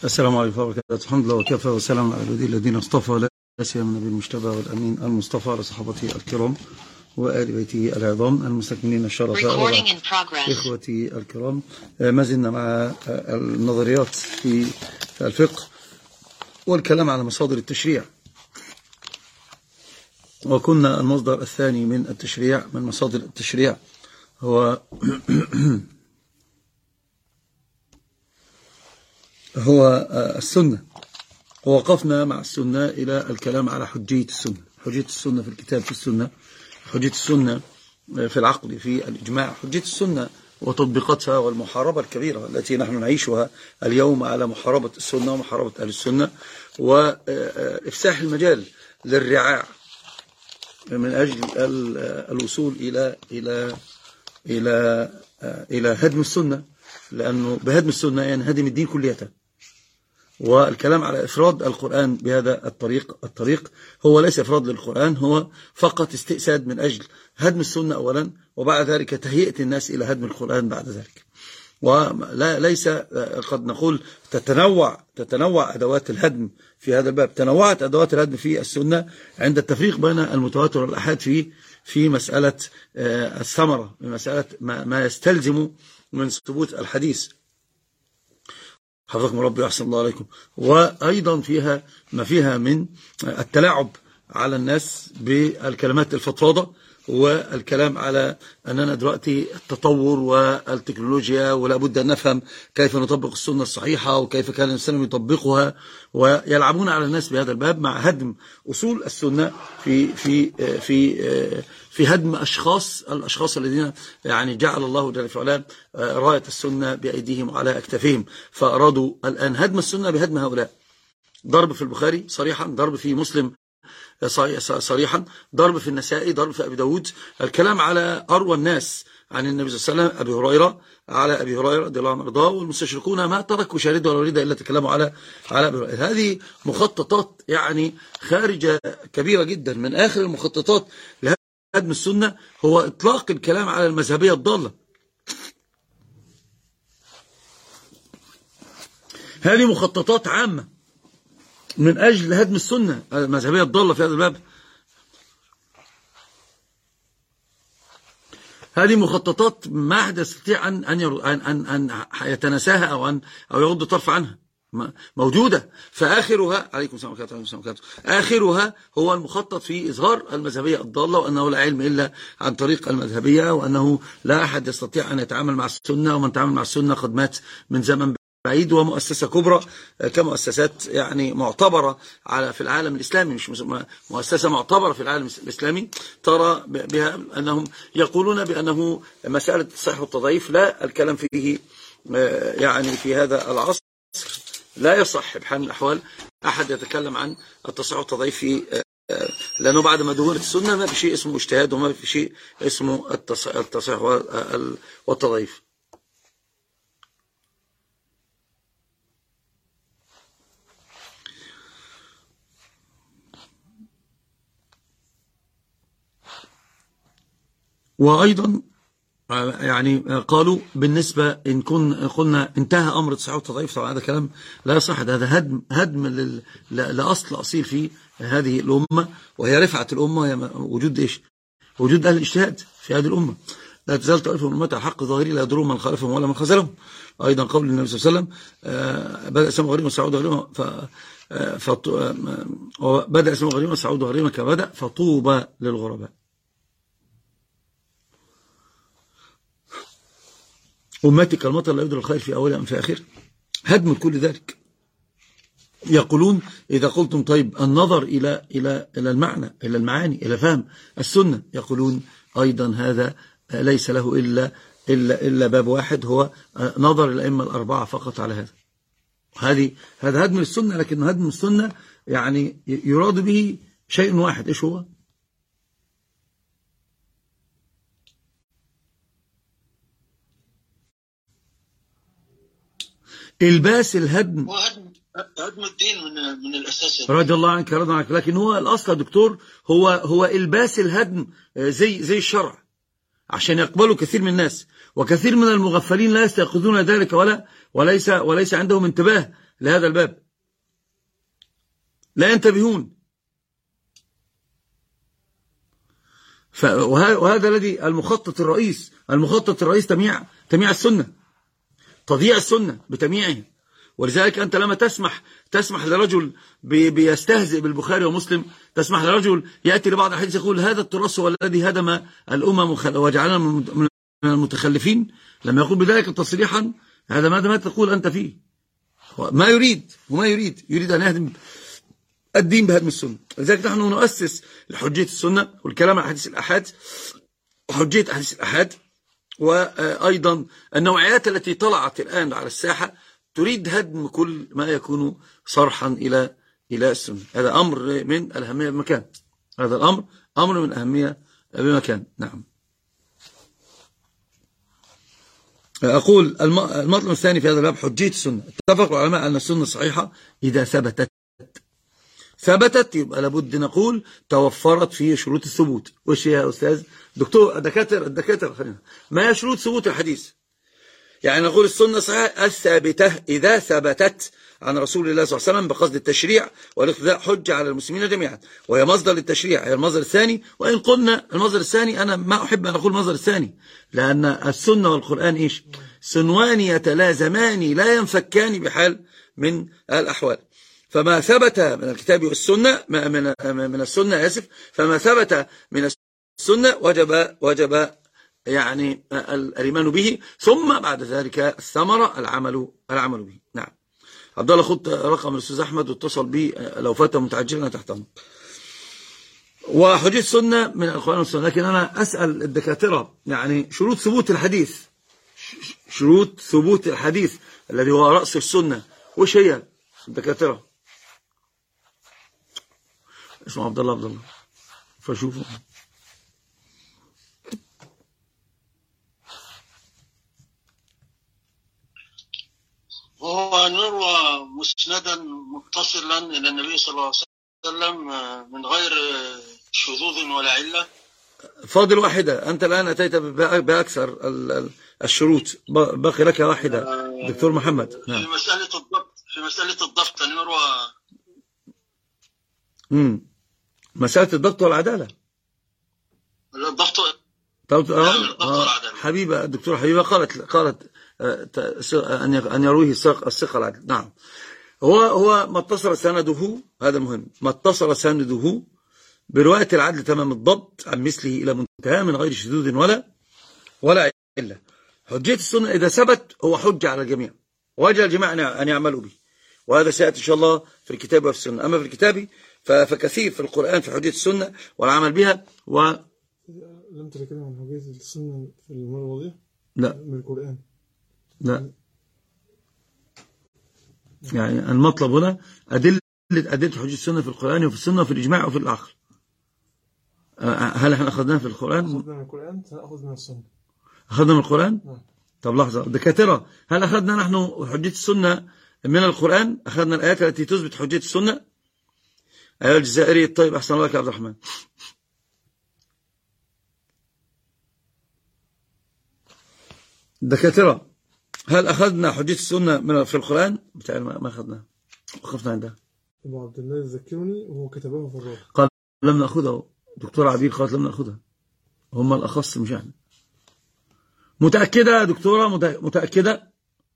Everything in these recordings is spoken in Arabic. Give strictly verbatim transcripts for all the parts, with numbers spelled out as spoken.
السلام عليكم ورحمة الله وبركاته. الحمد لله وكفى وسلام على الذين الذين اصطفى، لا سيما النبي المجتبى والأمين المصطفى على صحابته الكرام وآل بيته العظام المستكملين الشرفاء. إخوتي الكرام، ما زلنا مع النظريات في الفقه والكلام على مصادر التشريع، وكنا المصدر الثاني من التشريع من مصادر التشريع هو هو السنة، ووقفنا مع السنة إلى الكلام على حجية السنة حجية السنة في الكتاب، في السنة حجية السنة في العقل، في الإجماع، حجية السنة وتطبيقاتها والمحاربة الكبيرة التي نحن نعيشها اليوم على محاربة السنة ومحاربة أهل السنة، وإفساح المجال للرعاع من أجل الوصول إلى إلى إلى إلى هدم السنة، لأنه بهدم السنة ينهدم الدين كليته. والكلام على إفراد القرآن بهذا الطريق الطريق هو ليس إفراد للقرآن، هو فقط استئساد من أجل هدم السنة أولا، وبعد ذلك تهيئة الناس إلى هدم القرآن بعد ذلك. وليس قد نقول تتنوع تتنوع أدوات الهدم في هذا الباب، تنوعت أدوات الهدم في السنة عند التفريق بين المتواتر والآحاد في في مسألة الثمرة، مسألة ما يستلزم من ثبوت الحديث. حفظكم ربي وأحسن الله عليكم. وأيضا فيها ما فيها من التلاعب على الناس بالكلمات الفضفاضة، والكلام على أننا دلوقتي التطور والتكنولوجيا ولا بد أن نفهم كيف نطبق السنة الصحيحة وكيف كان الإنسان يطبقها، ويلعبون على الناس بهذا الباب مع هدم أصول السنة في في في في هدم أشخاص الأشخاص الذين يعني جعل الله جل وعلا راية السنة بأيديهم وعلى أكتافهم، فأرادوا الآن هدم السنة بهدم هؤلاء. ضرب في البخاري صريحا، ضرب في مسلم صريحا، ضرب في النسائي، ضرب في أبي داود، الكلام على أروى الناس عن النبي صلى الله عليه وسلم أبي هريرة على أبي هريرة رضي الله عنه وارضاه، والمستشركون ما تركوا شارده ولا وليده إلا تكلموا على على أبي هريرة. هذه مخططات يعني خارجة كبيرة جدا. من آخر المخططات لهدم السنة هو إطلاق الكلام على المذهبية الضالة. هذه مخططات عامة من أجل هدم السنة المذهبية الضالة في هذا الباب. هذه مخططات ما أحد يستطيع أن أن أن أن يتناساها أو أن أو يغض طرف عنها، موجودة. فآخرها عليكم السلام عليكم آخرها هو المخطط في إظهار المذهبية الضالة، وأنه لا علم إلا عن طريق المذهبية، وأنه لا أحد يستطيع أن يتعامل مع السنة، ومن تعامل مع السنة قد مات من زمن بعيد. ومؤسسة كبرى كمؤسسات يعني معتبرة على في العالم الإسلامي، مش مؤسسة معتبرة في العالم الإسلامي، ترى بها أنهم يقولون بأنه مسألة الصحيح والتضعيف لا الكلام فيه يعني في هذا العصر، لا يصح بحال من الأحوال أحد يتكلم عن التصحيح والتضعيف في، لأنه بعد ما دونت السنة ما في شيء اسمه اجتهاد وما في شيء اسمه التصحيح والتضعيف. وأيضا يعني قالوا بالنسبة إن كن قلنا انتهى أمر التصحيح والتضعيف، طبعا هذا كلام لا يصح، هذا هدم هدم لأصل أصيل في هذه الأمة، وهي رفعة الأمة، وهي وجود إيش؟ وجود أهل الاجتهاد في هذه الأمة. لا تزال طائفة من أمتها حق ظاهري لا يضرهم من خالفهم ولا من خذلهم. أيضا قول النبي صلى الله عليه وسلم بدأ اسمه غريما وسعود غريما بدأ اسمه غريما وسعود غريما كبدأ فطوبى للغرباء. أمتي كالمطر لا يدري الخير في أولها أم في آخر. هدم كل ذلك. يقولون إذا قلتم طيب النظر إلى إلى إلى المعنى، إلى المعاني، إلى فهم السنة، يقولون أيضا هذا ليس له إلا إلا إلا باب واحد، هو نظر الأئمة الأربعة فقط على هذا. هذه هذا هدم السنة، لكن هدم السنة يعني يراد به شيء واحد، إيش هو؟ الباس الهدم، هدم الدين من من الاساس. رضي الله عنك رضي عنك. لكن هو الاصل يا دكتور هو هو الباس الهدم زي زي الشرع. عشان يقبلوا كثير من الناس، وكثير من المغفلين لا يستيقظون ذلك ولا وليس وليس عندهم انتباه لهذا الباب، لا ينتبهون. وهذا الذي المخطط الرئيس المخطط الرئيس تمييع تمييع السنة، تضييع السنة بتمييعه. ولذلك أنت لما تسمح تسمح لرجل بيستهزئ بالبخاري ومسلم، تسمح لرجل يأتي لبعض الحديث يقول هذا التراث هو الذي هدم الأمم وجعلنا من المتخلفين، لما يقول بذلك تصريحا هذا ماذا ما تقول أنت فيه؟ ما يريد وما يريد يريد أن يهدم الدين بهدم السنة. لذلك نحن نؤسس لحجية السنة والكلام عن حديث الأحاد وحجية أحاديث الأحاد، وأيضا النوعيات التي طلعت الآن على الساحة تريد هدم كل ما يكون صرحا إلى إلى السنة. هذا أمر من الأهمية بمكان، هذا الأمر أمر من أهمية بمكان. نعم. أقول المطلب الثاني في هذا الباب حجية السنة. اتفق العلماء أن السنة صحيحة إذا ثبتت ثبتت يبقى لابد نقول توفرت فيه شروط الثبوت. وش يا أستاذ دكتور الدكاترة الدكاترة خلينا ما هي شروط ثبوت الحديث؟ يعني نقول السنة صحيحة الثابتة إذا ثبتت عن رسول الله صلى الله عليه وسلم بقصد التشريع والاقتداء حجة على المسلمين جميعا، وهي مصدر للتشريع، هي المصدر الثاني. وإن قلنا المصدر الثاني أنا ما أحب أن أقول المصدر الثاني، لأن السنة والقرآن إيش؟ سنوان يتلازمان لا ينفكان بحال من الأحوال. فما ثبت من الكتاب والسنة من من السنة آسف فما ثبت من السنة وجب وجب يعني الإيمان به، ثم بعد ذلك الثمرة العمل العمل به. نعم. عبد الله خد رقم الأستاذ أحمد واتصل بي لو فات متعجلا تحت أمر. وحجية السنة من القرآن والسنة، لكن أنا أسأل الدكاترة يعني شروط ثبوت الحديث، شروط ثبوت الحديث الذي هو رأس السنة وش هي الدكاترة؟ اسمه عبد الله عبد الله فشوفوا. وهو أن يروى مسندا متصلا إلى النبي صلى الله عليه وسلم من غير شذوذ ولا علة. فاضل واحدة، أنت الآن أتيت بأكثر الشروط، باقي لك واحدة دكتور محمد. نعم. في مسألة الضبط في مسألة الضبط أن يروى امم مسألة الضبط والعدالة. الضبط طب آه حبيبة الدكتورة حبيبة قالت قالت أن أن يرويه الثقة العدل. نعم. هو هو ما اتصل سنده، هذا مهم، ما اتصل سنده برواية العدل تمام الضبط عن مثله إلى منتهى من غير شذوذ ولا ولا علة. حجية السنة إذا ثبت هو حجة على الجميع، وجه الجميع أن يعملوا به، وهذا سيأتي إن شاء الله في الكتاب وفي السنة. أما في الكتاب فكثير في القرآن في حجية السنة والعمل بها. و لم تتكلم عن حجية السنة في المرة الماضية؟ لا من القرآن. لا، يعني المطلب هنا أدلة أدلة حجية السنة في القرآن وفي السنة وفي الإجماع وفي العقل. هل احنا أخذناها في القرآن؟ أخذنا من القرآن سنأخذ من السنة. أخذنا من القرآن؟ نعم. طب لحظة دكاترة، هل أخذنا نحن حجية السنة من القرآن؟ أخذنا الآيات التي تثبت حجية السنة؟ أيها الجزائري الطيب أحسن الله يا عبد الرحمن. دكاترة، هل أخذنا حجية السنة من في القرآن؟ بتاع ما أخذنا، وقفنا عندها. أبو عبد الله يذكرني وهو كتبه في الروح. قال لم نأخذه. دكتور عبير قالت لم نأخذها، هم الأخص مش احنا. متأكدة دكتورة؟ متأكدة؟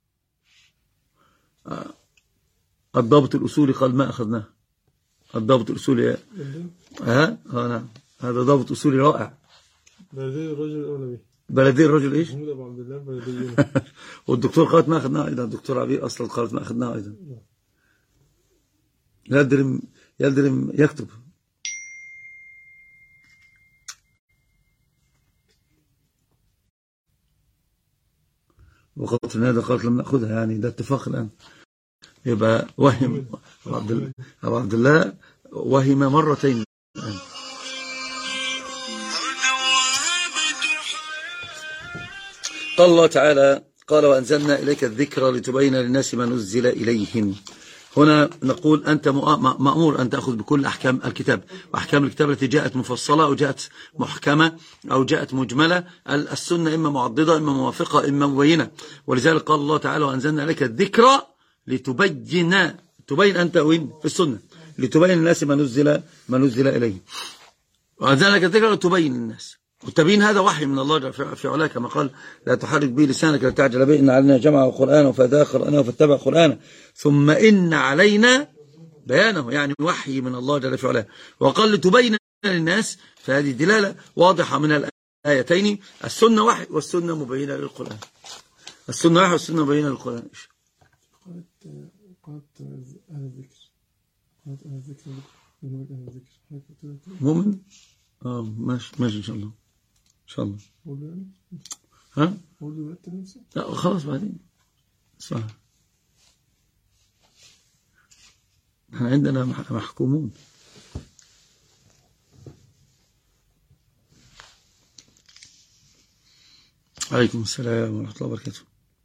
آه. الضابط الأصولي قال ما أخذناه. الضابط الأصولي ها اه نعم، هذا ضابط أصولي رائع. بلدي الرجل أولى به. بلدي الرجل إيش؟ محمود أبو عبد الله بلدي. والدكتور قالت ما أخذناه أيضا، الدكتور عبير أصلا قالت ما أخذناه أيضا. يلدرم يلدرم يكتب. وقالت في النهاية قالت لم نأخذها، يعني ده اتفاق الآن. يبقى وهم أبو عبد الله وهم مرتين الآن. قال الله تعالى قال وأنزلنا إليك الذكر لتبين للناس ما نزل إليهم هنا نقول أنت مأمور أن تأخذ بكل أحكام الكتاب، وأحكام الكتاب التي جاءت مفصلة أو جاءت محكمة أو جاءت مجملة. السنة إما معضدة إما موافقة إما مبينة، ولذلك قال الله تعالى وأنزلنا لك الذكرى لتبين تبين أنت وين في السنة لتبين الناس ما نزل ما نزل إليه، وأنزلنا لك الذكرى لتبين الناس. والتبيين هذا وحي من الله في علاك، كما قال لا تحرك به لسانك لتعجل به إن علينا جمعه وقرآنه فإذا قرأناه فاتبع قرآنه ثم إن علينا بيانه، يعني وحي من الله جل في علاه. وقال لتبين للناس، فهذه دلالة واضحة من الآيتين. السنة وحي والسنة مبينة للقرآن، السنة وحي والسنة مبينة للقرآن. قالت أهل الذكر قالت أهل الذكر أهل الذكر مؤمن اه ماشي ماشي إن شاء الله إن شاء الله. ها؟ لا خلاص بعدين صح. احنا عندنا محكومون. عليكم السلام ورحمة الله وبركاته.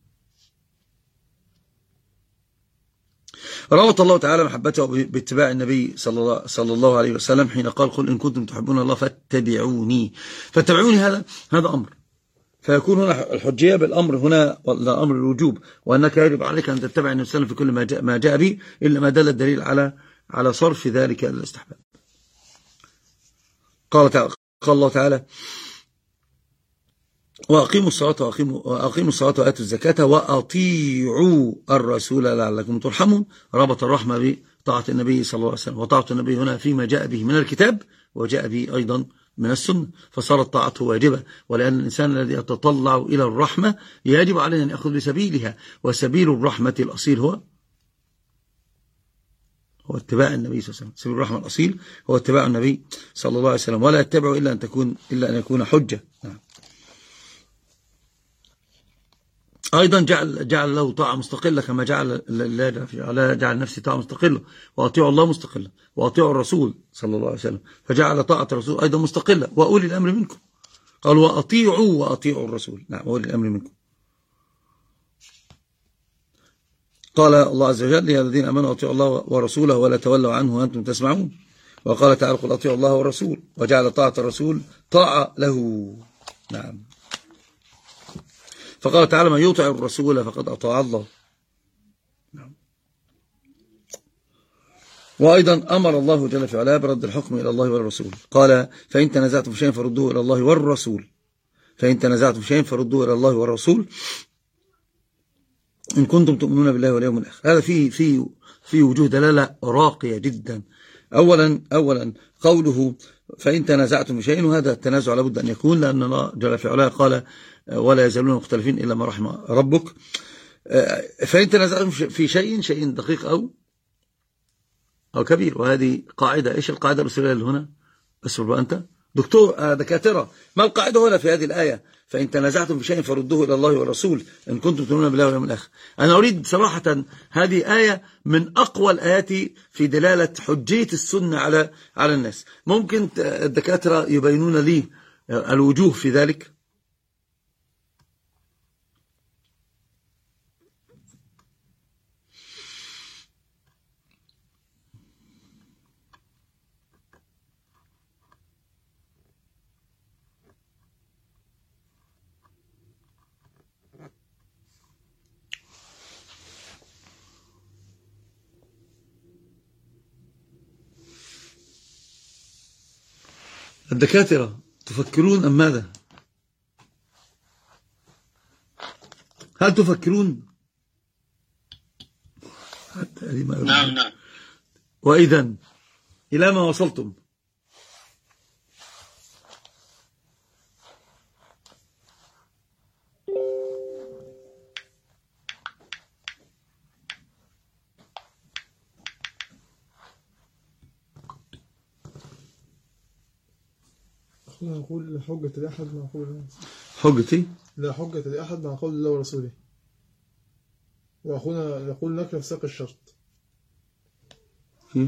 ربط الله تعالى محبته باتباع النبي صلى الله, صلى الله عليه وسلم حين قال قل إن كنتم تحبون الله فاتبعوني. فاتبعوني هذا هذا أمر، فيكون هنا الحجية بالأمر هنا أمر الوجوب، وأنك يجب عليك أن تتبع النبي صلى الله عليه وسلم في كل ما جاء, ما جاء به إلا ما دل الدليل على على صرف ذلك الاستحباب. قال تعالى قال الله تعالى وأقيموا الصلاة وأقيموا, وأقيموا الصلاة وآتوا الزكاة وأطيعوا الرسول لعلكم ترحمون. ربط الرحمة بطاعة النبي صلى الله عليه وسلم، وطاعة النبي هنا فيما جاء به من الكتاب وجاء به أيضا من السنة، فصارت طاعته واجبة. ولأن الإنسان الذي يتطلع إلى الرحمة يجب عليه أن يأخذ بسبيلها، وسبيل الرحمة الأصيل هو هو اتباع النبي صلى الله عليه وسلم. سبيل الرحمة الأصيل هو اتباع النبي صلى الله عليه وسلم، ولا يتبعه إلا أن تكون إلا أن يكون حجة. نعم. أيضا جعل جعل له طاعة مستقلة، كما جعل الله جعل نفسه طاعة مستقلة، وأطيعوا الله مستقلة، وأطيعوا الرسول صلى الله عليه وسلم، فجعل طاعة الرسول أيضا مستقلة. وأولي الأمر منكم، قال وأطيعوا وأطيعوا الرسول. نعم أولي الأمر منكم. قال الله عز وجل يا الذين آمنوا أطيعوا الله ورسوله ولا تولوا عنه وأنتم تسمعون. وقال تعالى قل أطيعوا الله والرسول، وجعل طاعة الرسول طاعة له. نعم. فقال تعالى من يطع الرسول فقد أطاع الله. نعم. وأيضا أمر الله جل في علاه برد الحكم إلى الله والرسول، قال فإن تنازعتم في شيء فردوه إلى الله والرسول فإن تنازعتم في شيء فردوه إلى الله والرسول إن كنتم تؤمنون بالله واليوم الآخر. هذا فيه في في وجوه دلالة راقية جدا. أولا أولا قوله فإن تنازعتم في شيء، وهذا التنازع لابد أن يكون، لأن الله جل في علاه قال ولا يزالون مختلفين إلا ما رحم ربك. فإن تنازعتم في شيء شيء دقيق أو أو كبير، وهذه قاعدة. إيش القاعدة الأصولية اللي هنا؟ أصبر بقى أنت دكتور دكاترة، ما القاعدة هنا في هذه الآية؟ فإن تنازعتم في شيء فردوه إلى الله والرسول إن كنتم تؤمنون بالله واليوم الآخر. أنا أريد صراحة هذه آية من أقوى الآيات في دلالة حجية السنة على على الناس. ممكن الدكاترة يبينون لي الوجوه في ذلك؟ الدكاترة تفكرون أم ماذا؟ هل تفكرون؟ نعم نعم. وإذن إلى ما وصلتم؟ نقول حجة لأحد مع قول الله. حجتي؟ لا حجة لأحد مع قول الله ورسوله. وأخونا يقول لك في ساق الشرط. كيف؟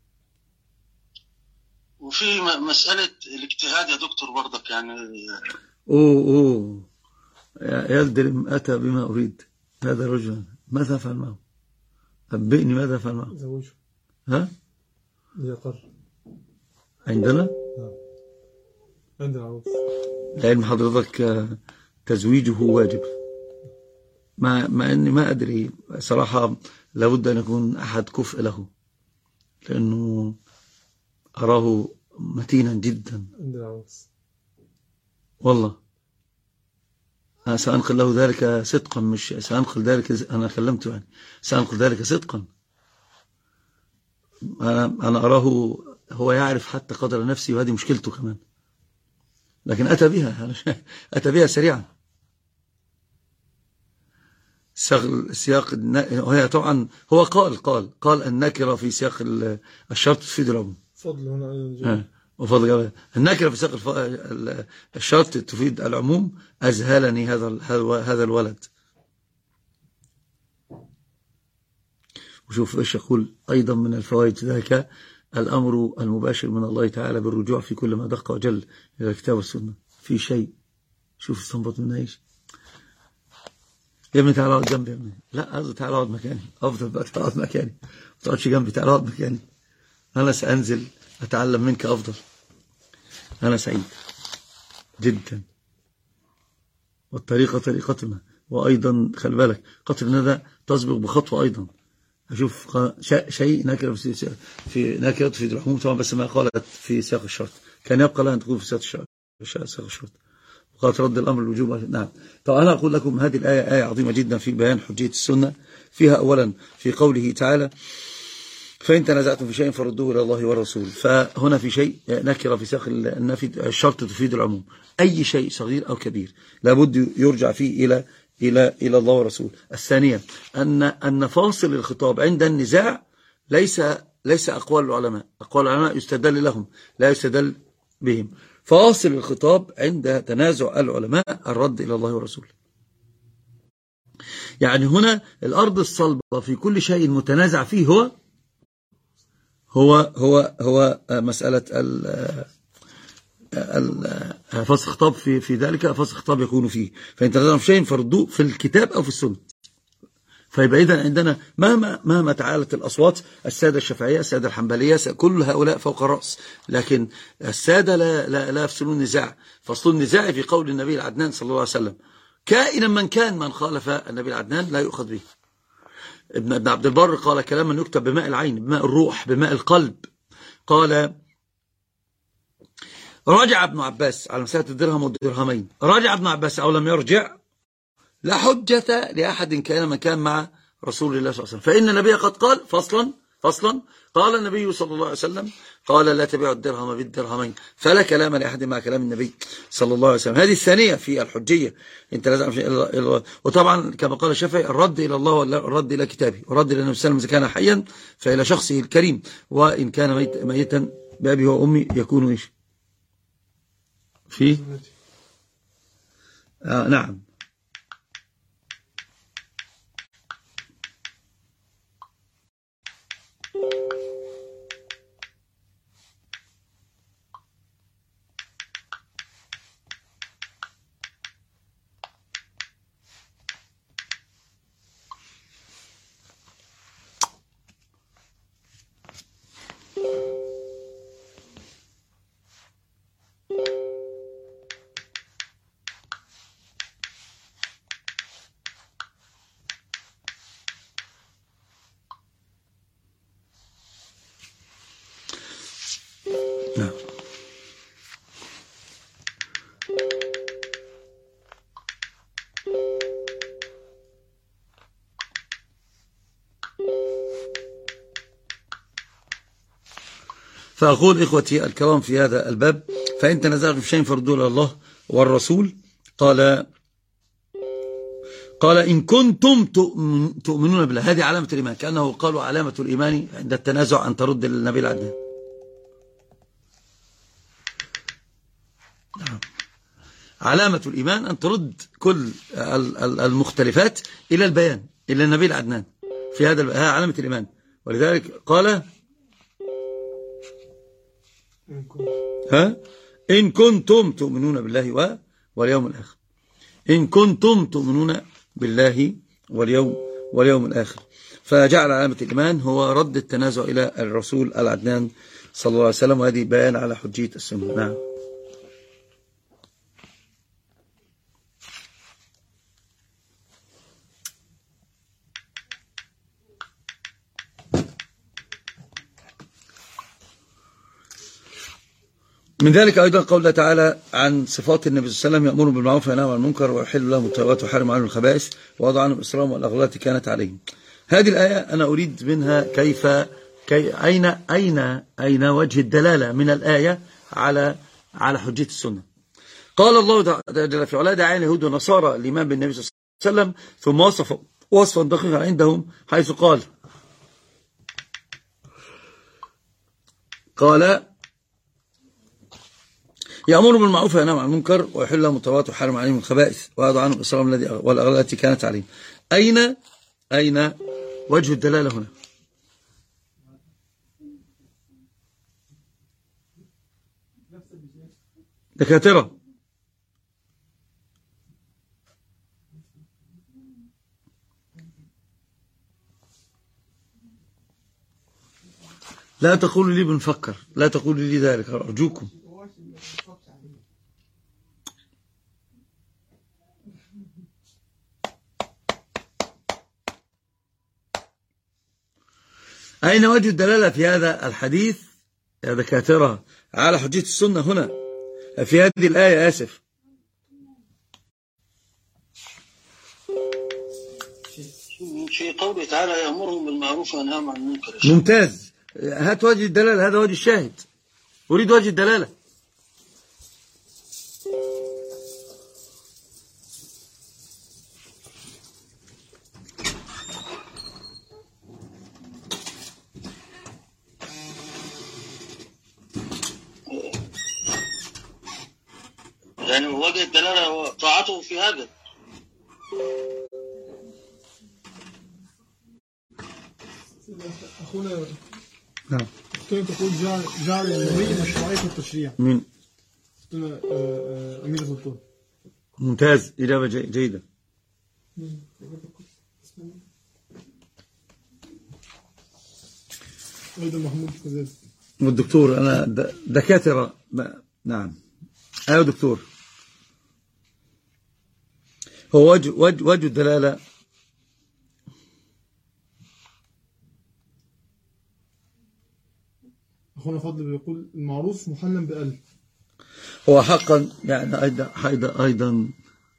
وفي مسألة الاجتهاد يا دكتور برضك، يعني أوه أوه يلدرم أتى بما أريد هذا الرجل، ماذا فعل معه؟ أنبئني ماذا فعل معه؟ زوجه. ها؟ ليقر. عندنا؟ نعم عندنا عروس. لعلم حضرتك تزويجه واجب، مع, مع أني ما أدري صراحة، لابد أن يكون أحد كفء له، لأنه أراه متينا جدا. عندنا عروس والله أنا سأنقل له ذلك صدقا، مش سأنقل ذلك، أنا كلمته يعني سأنقل ذلك صدقا. أنا, أنا أراه هو يعرف حتى قدر نفسي، وهذه مشكلته كمان، لكن أتى بها أتى بها سريعا. سياق وهي طبعا هو قال قال قال النكرة في سياق الشرط تفيد العموم. فضل هنا وفضل جواب النكرة في سياق الشرط تفيد العموم. أذهلني هذا هذا الولد. وشوف ايش يقول أيضا من الفوائد ذلك الأمر المباشر من الله تعالى بالرجوع في كل ما دق وجل إلى الكتاب والسنة. في شيء شوف استنبط منها ايش. يا ابني تعال اقعد جنبي يا ابني. لا قصدي تعال اقعد مكاني، افضل بقى تعال اقعد مكاني، ما تقعدش جنبي، تعال اقعد مكاني، انا سانزل اتعلم منك افضل. انا سعيد جدا، والطريقه طريقتنا، وايضا خلي بالك قطر الندى تسبق بخطوه ايضا. اشوف شيء نكره في في نكره في العموم طبعا، بس ما قالت في سياق الشرط، كان يبقى لها ان تكون في سياق الشرط سياق الشرط وقالت رد الأمر الوجوب. نعم. طبعا أنا أقول لكم هذه الآية آية عظيمة جدا في بيان حجية السنة. فيها أولا في قوله تعالى فإن تنازعتم في شيء فردوه إلى الله والرسول. فهنا في شيء نكرة في سياق النفي، الشرط تفيد العموم، أي شيء صغير أو كبير لابد يرجع فيه إلى إلى إلى الله والرسول. الثانية أن أن فاصل الخطاب عند النزاع ليس ليس أقوال العلماء، أقوال العلماء يستدل لهم لا يستدل بهم. فاصل الخطاب عند تنازع العلماء الرد إلى الله والرسول. يعني هنا الأرض الصلبة في كل شيء متنازع فيه هو هو هو هو مسألة فاصل الخطاب في في ذلك، فاصل الخطاب يكون فيه. فإن تنازعوا في شيء فردوه في الكتاب أو في السنة. فيبقى إذن عندنا مهما مهما تعالت الأصوات، السادة الشافعية، السادة الحنبلية، كل هؤلاء فوق الرأس، لكن السادة لا, لا, لا يفصلون النزاع. فصل النزاع في قول النبي العدنان صلى الله عليه وسلم، كائنا من كان، من خالف النبي العدنان لا يؤخذ به. ابن عبد البر قال كلاما يكتب بماء العين، بماء الروح، بماء القلب. قال رجع ابن عباس على مسألة الدرهم والدرهمين، رجع ابن عباس أو لم يرجع لا حجة لأحد كان من كان مع رسول الله صلى الله عليه وسلم. فإن النبي قد قال فصلا فصلا قال النبي صلى الله عليه وسلم قال لا تبيعوا الدرهم بالدرهمين، فلا كلام لأحد مع كلام النبي صلى الله عليه وسلم. هذه الثانية في الحجية. انت لازم، وطبعا كما قال الشافعي الرد إلى الله والرد إلى كتابه، والرد إلى النبي صلى الله عليه وسلم إذا كان حيا فإلى شخصه الكريم، وإن كان ميت ميتا بأبي وأمي يكون إيش فيه. آه نعم. نعم. فأقول إخوتي الكرام في هذا الباب، فإن تنازعتم في شيء فردوه إلى الله والرسول. قال قال إن كنتم تؤمنون بالله، هذه علامة الإيمان، كأنه قالوا علامة الإيمان عند التنازع أن ترد للنبي العدنان. علامة الإيمان أن ترد كل المختلفات إلى البيان، إلى النبي العدنان في هذا ها علامة الإيمان. ولذلك قال ها إن كنتم تؤمنون بالله واليوم الآخر، إن كنتم تؤمنون بالله واليوم واليوم الآخر. فجعل علامة الإيمان هو رد التنازع إلى الرسول العدنان صلى الله عليه وسلم، وهذه بيان على حجية السنة. نعم. من ذلك أيضا قوله تعالى عن صفات النبي صلى الله عليه وسلم: يأمر بالمعروف وينهى عن المنكر ويحل لهم الطيبات ويحرم عنهم الخبائث ووضع عنهم الإصرام والأغلال التي كانت عليهم. هذه الآية أنا أريد منها كيف كي أين أين أين وجه الدلالة من الآية على على حجية السنة. قال الله جل في علاه: دعا اليهود والنصارى الإيمان بالنبي صلى الله عليه وسلم، ثم وصف وصفا دقيقا عندهم حيث قال قال يأمر بالمعروف وينهى عن المنكر ويحل لهم الطيبات ويحرم عليهم الخبائث ويضع عنهم الإصرام الذي والأغلال التي كانت عليهم. أين أين وجه الدلالة هنا؟ دكاترة، لا تقولوا لي بنفكر، لا تقولوا لي ذلك أرجوكم. أين وجه الدلالة في هذا الحديث يا دكاترة على حجية السنة هنا في هذه الآية؟ آسف. في قوله تعالى: يأمرهم بالمعروف وينهاهم عن المنكر. ممتاز، هات وجه الدلالة، هذا وجه الشاهد، أريد وجه الدلالة. يعني وجه الدلالة هو طاعته في هذا. أخونا نعم. كيف تقول جعل جعل النبي مشروعية التشريع؟ مين؟ أمير سلطان. ممتاز، إجابة جيدة. أيضا محمود كذلك. والدكتور أنا دكاترة. نعم. أيوة دكتور. هو وجه وجه وجه الدلالة أخونا فضل بيقول المعروف محلم بألف. هو حقا يعني أيضا أيضا أيضا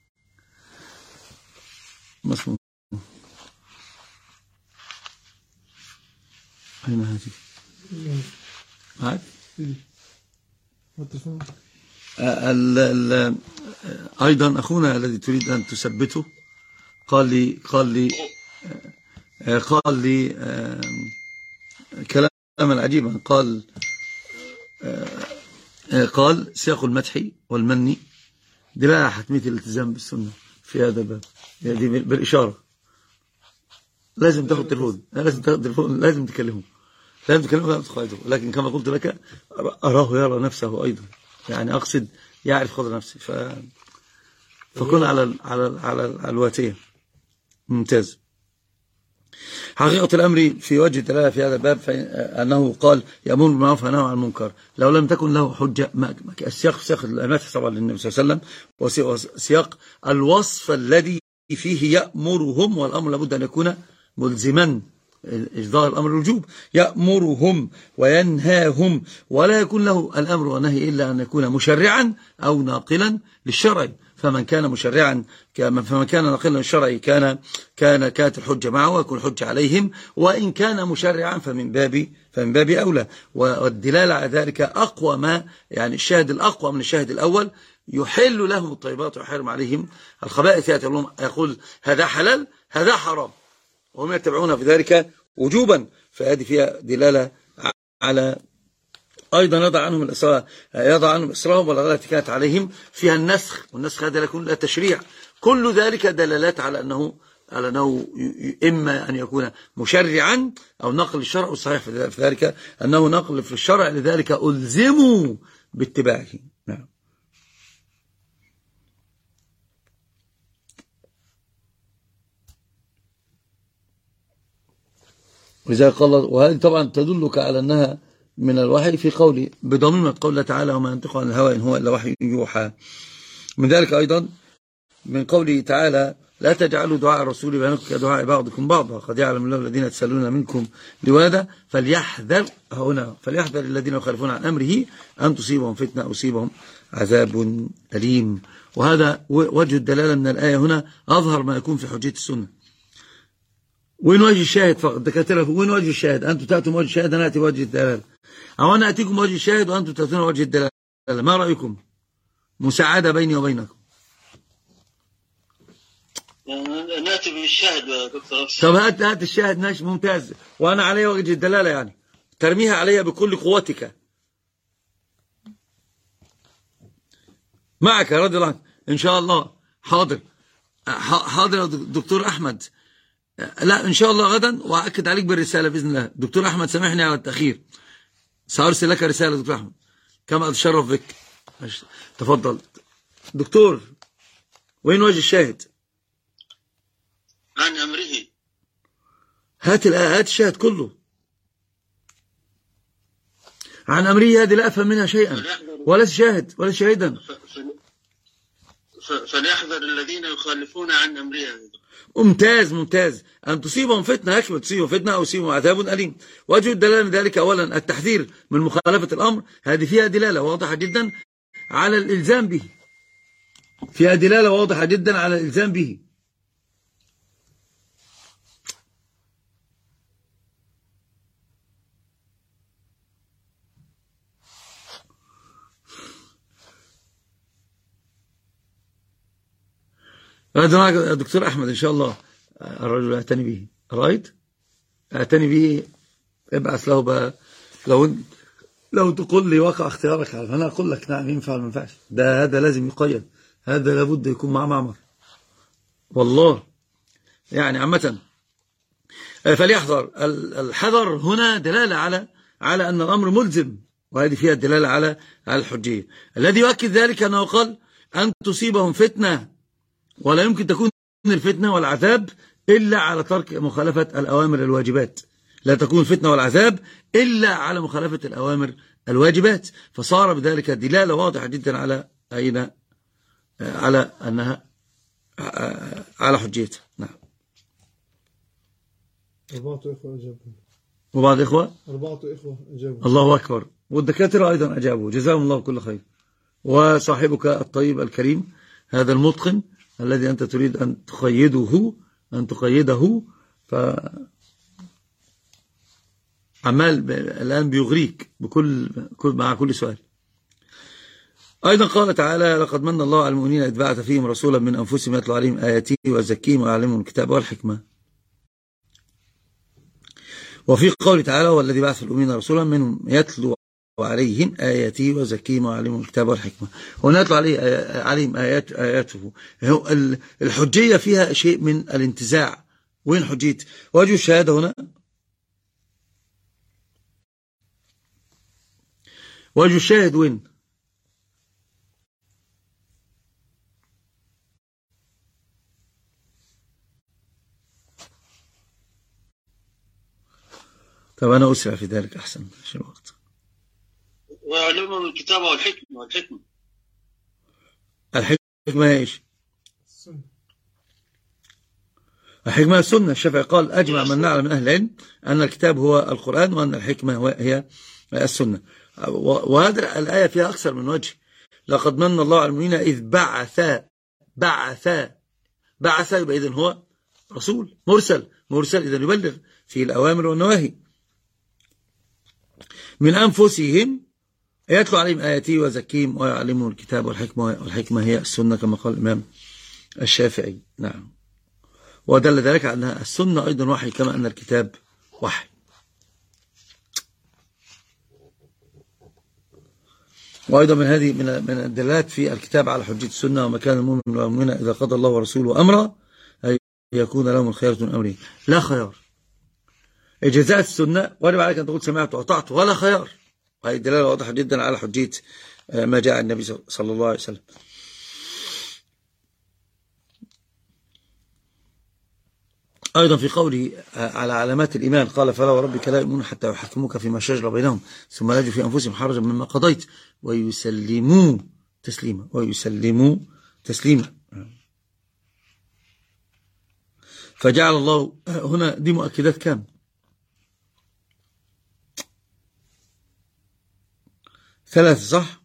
مسموع. أين هذه؟ عاد؟ ال ال أيضا أخونا الذي تريد أن تثبته قال لي قال لي قال لي كلاما عجيبا. قال قال سياق المدح والمن دلالة على حتمية الالتزام بالسنة في هذا الباب، يعني بالإشارة. لازم تاخذ تلفون، لازم تاخذ تلفون، لازم تكلمه، لازم تكلمه، لازم تخاطبه. لكن كما قلت لك أراه يرى نفسه أيضا، يعني أقصد يعرف قدر نفسه. ف فكن على على على الواتية. ممتاز. حقيقة الأمر في وجه الدلالة في هذا الباب أنه قال يأمر بالمعروف وينهى عن المنكر، لو لم تكن له حجة. السياق سياق المدح طبعا للنبي صلى الله عليه وسلم، وسياق الوصف الذي فيه يأمرهم، والأمر لابد أن يكون ملزما، إصدار الأمر الوجوب. يأمرهم وينهاهم، ولا يكون له الأمر والنهي إلا أن يكون مشرعا أو ناقلا للشرع. فمن كان مشرعا فمن كان ناقلا للشرع كان كان كانت الحجة معه ويكون الحجة عليهم، وإن كان مشرعا فمن باب فمن باب أولى. والدلالة على ذلك أقوى ما يعني الشاهد الأقوى من الشاهد الأول: يحل لهم الطيبات ويحرم عليهم الخبائث. يقول هذا حلال هذا حرام، وهم يتبعون في ذلك وجوبا. فهذه فيها دلالة على أيضا يضع عنهم الإصرار، يضع عنهم إصرارهم والأغلال التي كانت عليهم، فيها النسخ، والنسخ هذا يكون لا تشريع. كل ذلك دلالات على أنه على أنه إما أن يكون مشرعا أو نقل الشرع، والصحيح في ذلك أنه نقل في الشرع، لذلك ألزموا باتباعه. نعم. ولذلك قال، وهذه طبعا تدلك على أنها من الوحي في قولي بضميمة قوله تعالى وما ينطق عن الهوى إن هو إلا وحي يوحى. من ذلك أيضا من قوله تعالى لا تجعلوا دعاء الرسول بينكم كدعاء بعضكم بعضا قد يعلم الله الذين يتسلون منكم لواذا فليحذر هنا فليحذر الذين يخالفون عن أمره أن تصيبهم فتنة أو يصيبهم عذاب أليم. وهذا وجه الدلالة من الآية هنا أظهر ما يكون في حجية السنة. وين وجه الشاهد فقط دكاترة؟ وين وجه الشاهد؟ أنتم تأتون وجه الشاهد أنا أتي وجه الدلالة، أو أنا أتيكم وجه الشاهد وأنتم تأتون وجه الدلالة. ما رأيكم؟ مساعدة بيني وبينكم. نأتي بالشاهد يا دكتور. طب هات هات الشاهد ماشي ممتاز، وأنا علي وجه الدلالة يعني ترميها علي بكل قوتك. معك يا رضي الله عنك إن شاء الله. حاضر حاضر يا دكتور أحمد. لا إن شاء الله غدا، وأكد عليك بالرسالة بإذن الله. دكتور أحمد سامحني على التأخير، سأرسل لك رسالة دكتور أحمد كما أتشرف بك. تفضل دكتور. وين وجه الشاهد؟ عن أمره. هات هات الشاهد كله. عن أمره هذه لا أفهم منها شيئا ولا شاهد ولا شاهدا. فليحذر الذين يخالفون عن أمره. ممتاز ممتاز. أن تصيبهم فتنة أكبر، تصيبهم فتنة أو يصيبهم عذاب أليم. وجه الدلالة من ذلك أولا التحذير من مخالفة الأمر، هذه فيها دلالة واضحة جدا على الإلزام به، فيها دلالة واضحة جدا على الإلزام به. هذا دكتور أحمد إن شاء الله الرجل اعتني به، رأيت اعتني به، ابعث له بقى. لو لو تقول لي وقع اختيارك أنا أقول لك نعم ينفع ولا ما ينفعش. ده هذا لازم يقيد، هذا لابد يكون مع معمر والله. يعني عامة فليحذر. الحذر هنا دلالة على على أن الأمر ملزم، وهذه فيها الدلالة على على الحجية. الذي يؤكد ذلك أنه قال أن تصيبهم فتنة، ولا يمكن تكون الفتنة والعذاب إلا على ترك مخالفة الأوامر الواجبات. لا تكون الفتنة والعذاب إلا على مخالفة الأوامر الواجبات. فصار بذلك دلالة واضحة جدا على أين على أنها على حجيتها. نعم. أربعة إخوة أجابوا. وبعض إخوة أربعة إخوة أجابوا. الله أكبر. والدكاترة أيضا أجابوا جزاهم الله كل خير. وصاحبك الطيب الكريم هذا المتقن الذي أنت تريد أن تقيده أن تقيده ف عمال الآن بيغريك بكل مع كل سؤال. أيضا قال تعالى لقد من الله على المؤمنين إذ بعث فيهم رسولا من أنفسهم يتلو عليهم آياته ويزكيهم ويعلمهم الكتاب والحكمة. وفي قول تعالى والذي بعث المؤمنين رسولا منهم يتلو عليهم آياته ويزكيهم ويعلمهم الكتاب والحكمة. هنا يتلو عليهم آيات آياته. الحجية فيها شيء من الانتزاع. وين حجيت؟ وجه الشهادة هنا، وجه الشاهد وين؟ طب أنا أسرع في ذلك أحسن عشان الوقت. ويعلمهم الكتاب والحكمة. والحكمة الحكمة إيش؟ الحكمة السنة. الشافعي قال أجمع من نعلم من أهل العلم أن الكتاب هو القرآن وأن الحكمة هي السنة. وهذا الآية فيها أكثر من وجه. لقد من الله على المؤمنين إذ بعث بعث بعث يبقى إذن هو رسول مرسل مرسل إذن يبلغ في الأوامر والنواهي من أنفسهم يتلو عليهم آياته ويزكيهم ويعلمهم الكتاب والحكمة والحكمة هي السنة كما قال الإمام الشافعي. نعم. ودل ذلك على أن السنة أيضا وحي كما أن الكتاب وحي. وأيضا من هذه من من الدلالات في الكتاب على حجية السنة وما كان المؤمن والمؤمنة إذا قضى الله ورسوله أمرا أن يكون لهم الخيرة من أمره. لا خيار. إجازات السنة واجب عليك أن تقول سمعت وأطعت ولا خيار. وهذه الدلالة واضحة جدا على حجية ما جاء النبي صلى الله عليه وسلم. أيضا في قوله على علامات الإيمان قال فلا وربك لا يؤمنون حتى يحكموك فيما شجر بينهم ثم لا يجدوا في أنفسهم حرجا مما قضيت ويسلموا تسليما ويسلموا تسليما. فجعل الله هنا دي مؤكدات كام؟ ثلاثة صح؟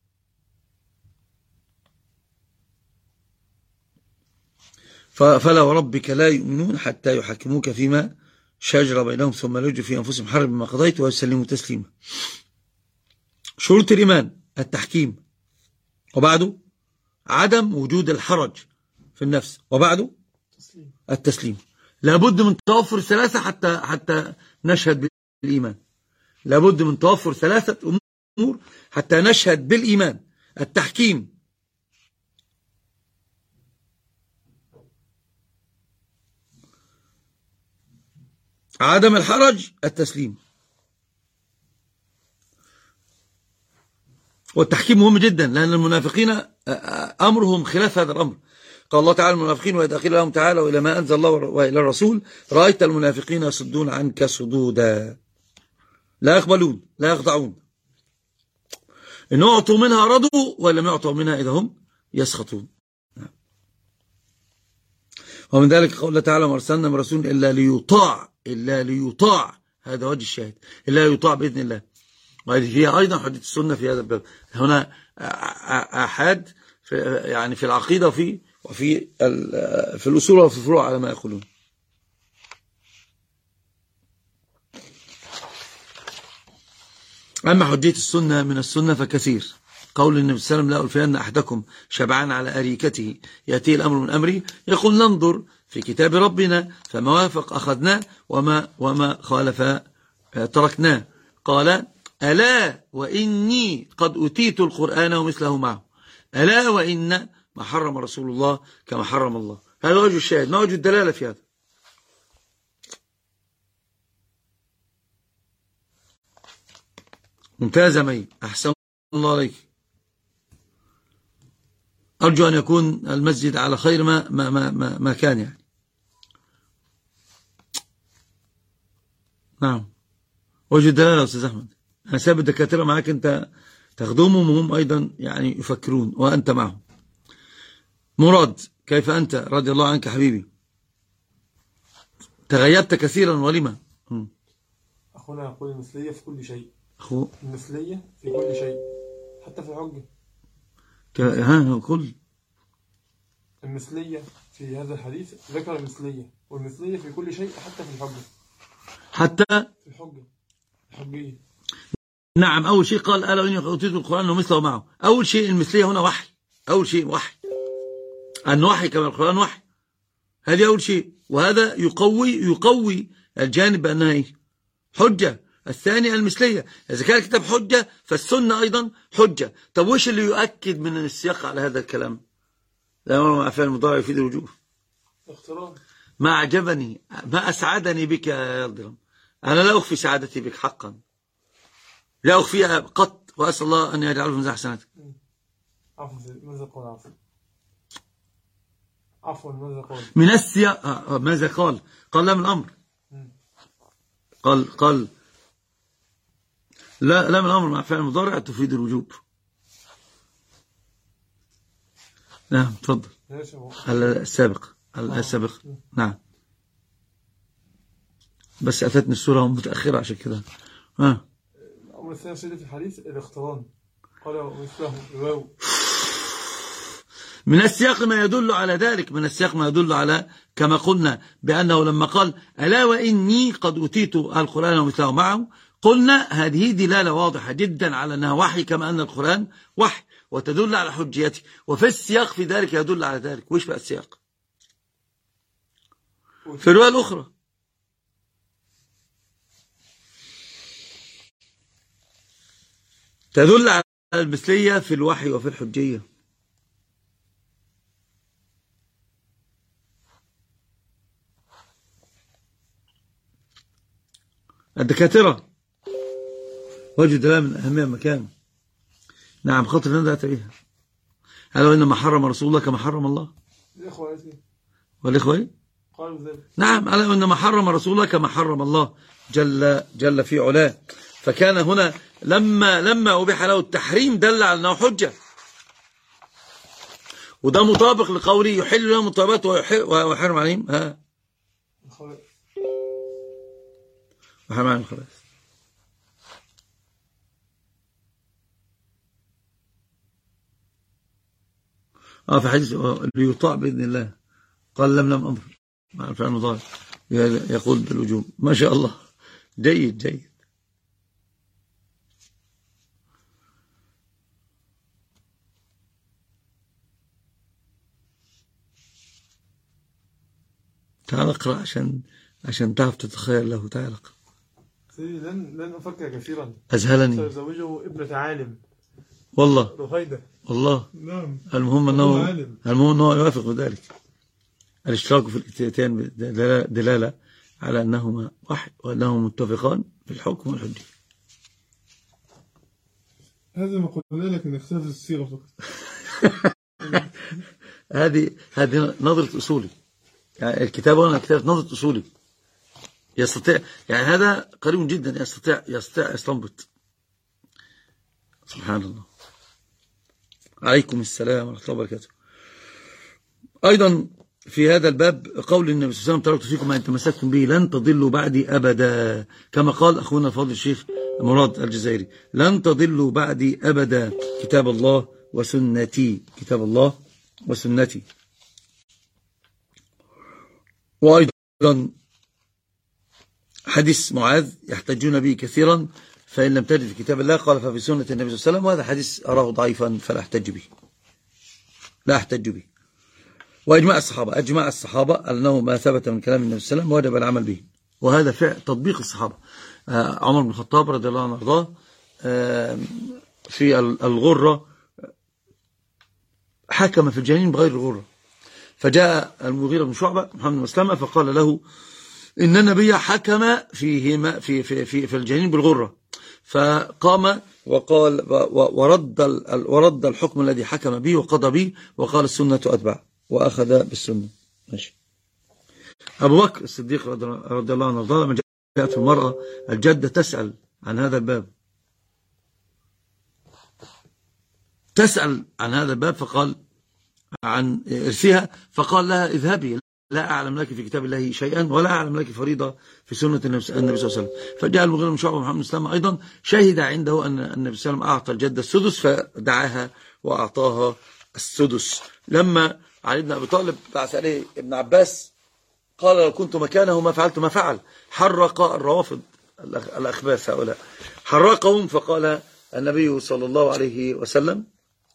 فلا وربك لا يؤمنون حتى يحكموك فيما شجر بينهم ثم لا يجدوا في أنفسهم حرجا مما قضيت ويسلموا تسليما. شروط الإيمان التحكيم، وبعده عدم وجود الحرج في النفس، وبعده التسليم. لابد من توفر ثلاثة حتى حتى نشهد بالإيمان. لابد من توفر ثلاثة أمور حتى نشهد بالإيمان: التحكيم، عدم الحرج، التسليم. والتحكيم مهم جدا لأن المنافقين أمرهم خلاف هذا الأمر. قال الله تعالى المنافقين وإذا قيل لهم تعالوا إلى ما أنزل الله وإلى الرسول رأيت المنافقين يصدون عنك صدودا، لا يقبلون لا يخضعون، إن أعطوا منها رضوا ولم يعطوا منها إذا هم يسخطون. ومن ذلك قول الله تعالى ما أرسلنا من رسول إلا ليطاع إلا ليطاع هذا وجه الشاهد، إلا ليطاع بإذن الله. وهذه هي أيضا حجة السنة في هذا الباب. هنا أحد في يعني في العقيدة وفي وفي في الأصول وفي الفروع على ما يقولون. أما حجية السنة من السنة فكثير. قول النبي صلى الله عليه وسلم لا ألفين أحدكم شبعان على أريكته يأتي الأمر من أمري يقول ننظر في كتاب ربنا فما وافق أخذناه وما, وما خالف تركناه. قال ألا وإني قد أتيت القرآن ومثله معه، ألا وإن ما حرم رسول الله كما حرم الله. هذا وجه الشاهد. ما وجه الدلالة في هذا؟ ممتاز مي، أحسن الله عليك. أرجو أن يكون المسجد على خير ما, ما, ما, ما, ما كان يعني. نعم وجه الدلالة يا أستاذ أحمد. أنا ساب الدكاترة معاك أنت تخدمهم وهم أيضا يعني يفكرون وأنت معهم. مراد كيف أنت رضي الله عنك حبيبي؟ تغيبت كثيرا ولما؟ أخونا يقول المثلية في كل شيء. أخو المثلية في كل شيء حتى في الحجة. ك... ها كل المثلية في هذا الحديث ذكر المثلية، والمثلية في كل شيء حتى في الحجة. حتى في الحجة الحجية. نعم. أول شيء قال ألا وإني أوتيت القرآن ومثله معه. أول شيء المثلية هنا وحي. أول شيء وحي، أن وحي كما القرآن وحي. هذه أول شيء، وهذا يقوي يقوي الجانب بأنها إيه؟ حجة. الثاني المثلية، إذا كان الكتاب حجة فالسنة أيضا حجة. طب وش اللي يؤكد من السياق على هذا الكلام؟ الأمر مع فعل المضارع يفيد الوجوب. اختراع. ما أعجبني ما أسعدني بك يا يلدرم، أنا لا أخفي سعادتي بك حقا، لا أخفيها قط، وأسأل الله أن يجعله من حسناتك. عفوا ماذا قال؟ عفوا عفوا ماذا قال؟ من السياق آه ماذا قال؟ قال لا من الأمر. قال قال لا لا من الأمر مع فعل المضارع تفيد الوجوب. نعم تفضل. السابق السابق نعم، بس أتتني السورة متأخرة عشان كده. ها الأمر الثاني سيدي في الحديث الاقتران. قال مثله الواو. من السياق ما يدل على ذلك، من السياق ما يدل على كما قلنا بأنه لما قال ألا وإني قد أتيت القرآن ومثله معه، قلنا هذه دلالة واضحة جدا على أنها وحي كما أن القرآن وحي، وتدل على حجيته. وفي السياق في ذلك يدل على ذلك. وإيش بقى السياق؟ في الرواية الأخرى تدل على المثلية في الوحي وفي الحجية. الدكاترة وجه دلالة من أهمية مكان. نعم خاطر ندأت بها. هل إنما حرم رسول الله كما حرم الله؟ الإخوة والإخوة قالوا ذلك. نعم، على أن ما حرم رسول الله كما حرم الله جل, جل في علاه. فكان هنا لما لما أبيح له التحريم دل على أنه حجة، وده مطابق لقوله يحل لهم الطيبات ويحرم عليهم ها ويحرم عليهم الخبائث. اه في حديث ليطاع بإذن الله قال لم لم أمر مع الفعل المضارع يقول بالوجوب. ما شاء الله، جيد جيد. تعال اقرأ عشان عشان تعرف تتخيل له. تعال اقرأ. لن لن أفكر كثيرا. أذهلني. سيزوجه ابنة عالم. والله. رهيدة. والله. نعم. المهم أنه المهم أنه يوافق بذلك. الاشتراك في الاتيتين دلالة على أنهما واحد وأنهما متفقان في الحكم والحجة. هذا ما قلنا لك أن اختلاف الصيغة فقط. هذه هذه نظرة أصولي، يعني الكتاب هنا كتاب نظرة أصولي يستطيع، يعني هذا قريب جدا يستطيع يستطيع يستنبط. سبحان الله. عليكم السلام ورحمة الله وبركاته. أيضا في هذا الباب قول النبي صلى الله عليه وسلم تركت فيكم ما إن تمسكتم به لن تضلوا بعدي أبدا، كما قال أخونا الفاضل الشيخ مراد الجزائري لن تضلوا بعدي أبدا، كتاب الله وسنتي، كتاب الله وسنتي. وأيضا حديث معاذ يحتجون به كثيرا، فإن لم تجد في كتاب الله قال ففي سنة النبي صلى الله عليه وسلم، وهذا حديث أراه ضعيفا فلا أحتج به، لا أحتج به. وإجماع الصحابة، أجمع الصحابة أنه ما ثبت من كلام النبي صلى الله عليه وسلم وجب العمل به، وهذا فعل تطبيق الصحابة. آه عمر بن الخطاب رضي الله عنه وارضاه آه في الغرة حكم في الجنين بغير الغرة، فجاء المغيرة بن شعبة محمد بن مسلمة فقال له إن النبي حكم فيه في في في في الجنين بالغرة، فقام وقال ورد ورد الحكم الذي حكم به وقضى به وقال السنة أتبع، وأخذ بالسنة. ماشي. أبو بكر الصديق رضي الله عنه وارضاه لما جاءت المرأة الجدة تسأل عن هذا الباب، تسأل عن هذا الباب فقال عن إرثها، فقال لها اذهبي لا أعلم لك في كتاب الله شيئا ولا أعلم لك فريضة في سنة النبي صلى الله عليه وسلم. فجاء المغيرة بن شعبة محمد بن مسلمة أيضا شهد عنده أن النبي صلى الله عليه وسلم أعطى الجدة السدس فدعاها وأعطاها السدس. لما علي بن أبي طالب بعث عليه ابن عباس قال لو كنت مكانه ما فعلت ما فعل، حرق الروافض الأخباث هؤلاء حرقهم، فقال النبي صلى الله عليه وسلم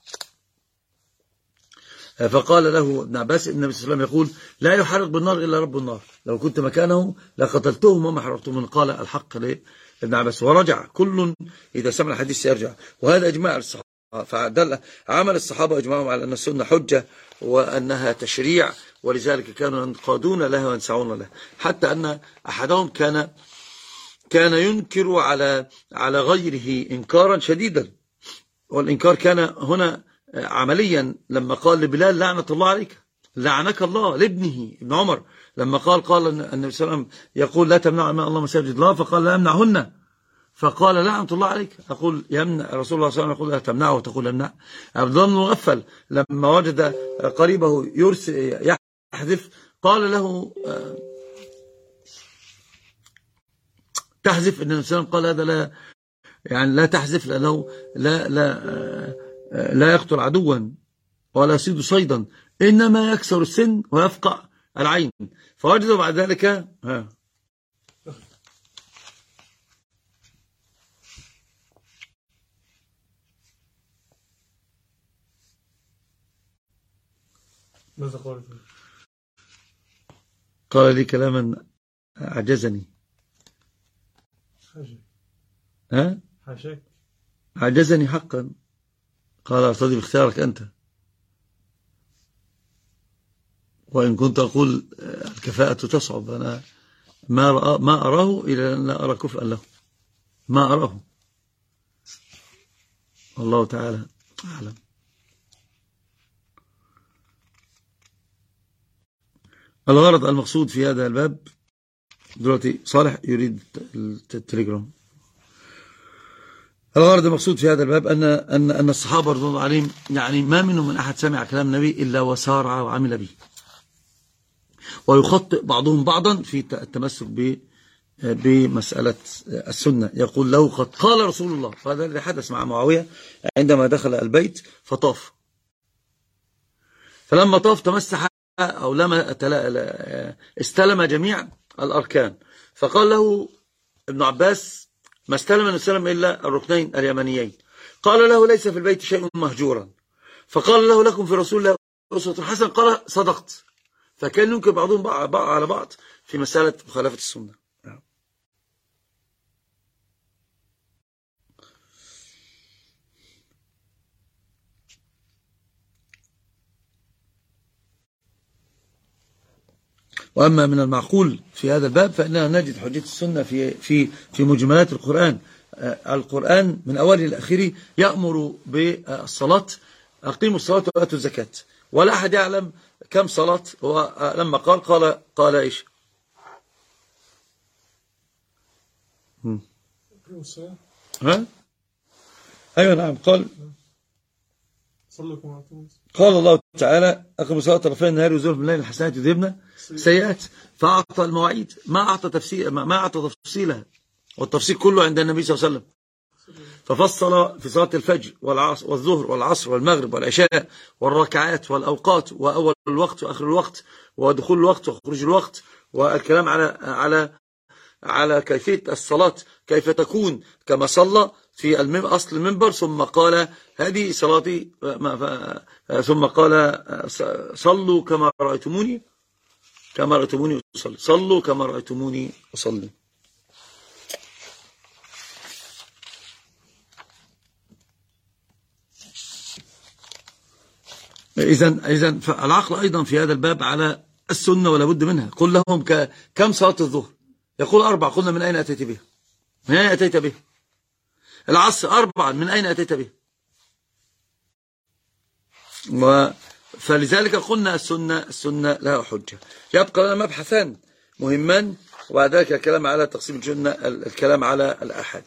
فقال له ابن عباس النبي صلى الله عليه وسلم يقول لا يحرق بالنار إلا رب النار، لو كنت مكانه لقتلتهم وما حرقتهم. قال الحق لابن عباس، ورجع كل إذا سمع الحديث يرجع. وهذا إجماع الصحابة، فدل عمل الصحابة إجماعهم على أن السنة حجة وأنها تشريع، ولذلك كانوا ينقادون لها وينسعون لها، حتى أن أحدهم كان كان ينكر على على غيره إنكارا شديدا، والإنكار كان هنا عمليا لما قال لبلال لعنة الله عليك، لعنك الله، لابنه ابن عمر لما قال قال النبي صلى الله عليه وسلم يقول لا تمنع أماء الله مساجد الله، فقال لا يمنعهن، فقال لعنة الله عليك. أقول يمنع رسول الله صلى الله عليه وسلم يقول لا تمنعه وتقول يمنع. عبد الله بن مغفل لما وجد قريبه يرسل يحذف قال له تحذف، ان النبي صلى الله عليه وسلم قال هذا لا يعني لا تحذف لأنه لا لا لا يقتل عدوا ولا يصيد صيدا، إنما يكسر السن ويفقع العين. فوجدوا بعد ذلك ها ماذا قال؟ قال لي كلاما أعجزني. ها حاشاك. أعجزني حقا. قال أرتضي باختيارك أنت، وإن كنت أقول الكفاءة تصعب، أنا ما رأى ما أراه إلا أن لا أرى كفءا له، ما أراه. الله تعالى أعلم. الغرض المقصود في هذا الباب دلوقتي صالح يريد التليجرام. الغرض المقصود في هذا الباب أن أن أن الصحابة رضي الله عليهم يعني ما منهم من أحد سمع كلام النبي إلا وسارع وعمل به، ويخطئ بعضهم بعضا في التمسك ب بمسألة السنة. يقول له قد قال رسول الله. فهذا الذي حدث مع معاوية عندما دخل البيت فطاف، فلما طاف تمسح أو لما استلم جميع الأركان، فقال له ابن عباس ما استلم النبي صلى الله عليه وسلم إلا الركنين اليمانيين. قال له ليس في البيت شيء مهجورا. فقال له لكم في رسول الله أسوة حسنة. قال صدقت. فكان ينكر بعضهم بعض على بعض في مسألة مخالفة السنة. وأما من المعقول في هذا الباب فإننا نجد حجية السنة في في في مجملات القرآن. القرآن من أوله لآخره يأمر بالصلاة، أقيموا الصلاة وآتوا الزكاة، ولا أحد يعلم كم صلاة. هو لما قال قال قال إيش؟ ها؟ أيوة نعم قال قال الله تعالى أقيموا الصلاة طرفي النهار وزلفا من الليل الحسنات يذهبن سيئات. فأعطى المواعيد، ما أعطى تفسير ما أعطى تفصيلها، والتفصيل كله عند النبي صلى الله عليه وسلم. ففصل في صلاة الفجر والعصر والظهر والعصر والمغرب والعشاء والركعات والأوقات وأول الوقت وآخر الوقت ودخول الوقت وخروج الوقت، والكلام على على على كيفية الصلاة كيف تكون كما صلى في أصل المنبر، ثم قال هذه صلاتي، ثم قال صلوا كما رأيتموني كما رأيتموني أصلي، صلوا كما رأيتموني أصلي. إذن إذن فالعقل أيضا في هذا الباب على السنة ولا بد منها. قل لهم كم صلاة الظهر؟ يقول أربع. قلنا من أين أتيت به؟ من أين أتيت به؟ العصر أربعا، من أين أتيت به؟ و فلذلك قلنا السنة السنة لها حجة. يبقى لنا مبحثان مهمان، وبعد ذلك الكلام على تقسيم السنة، الكلام على الأحد.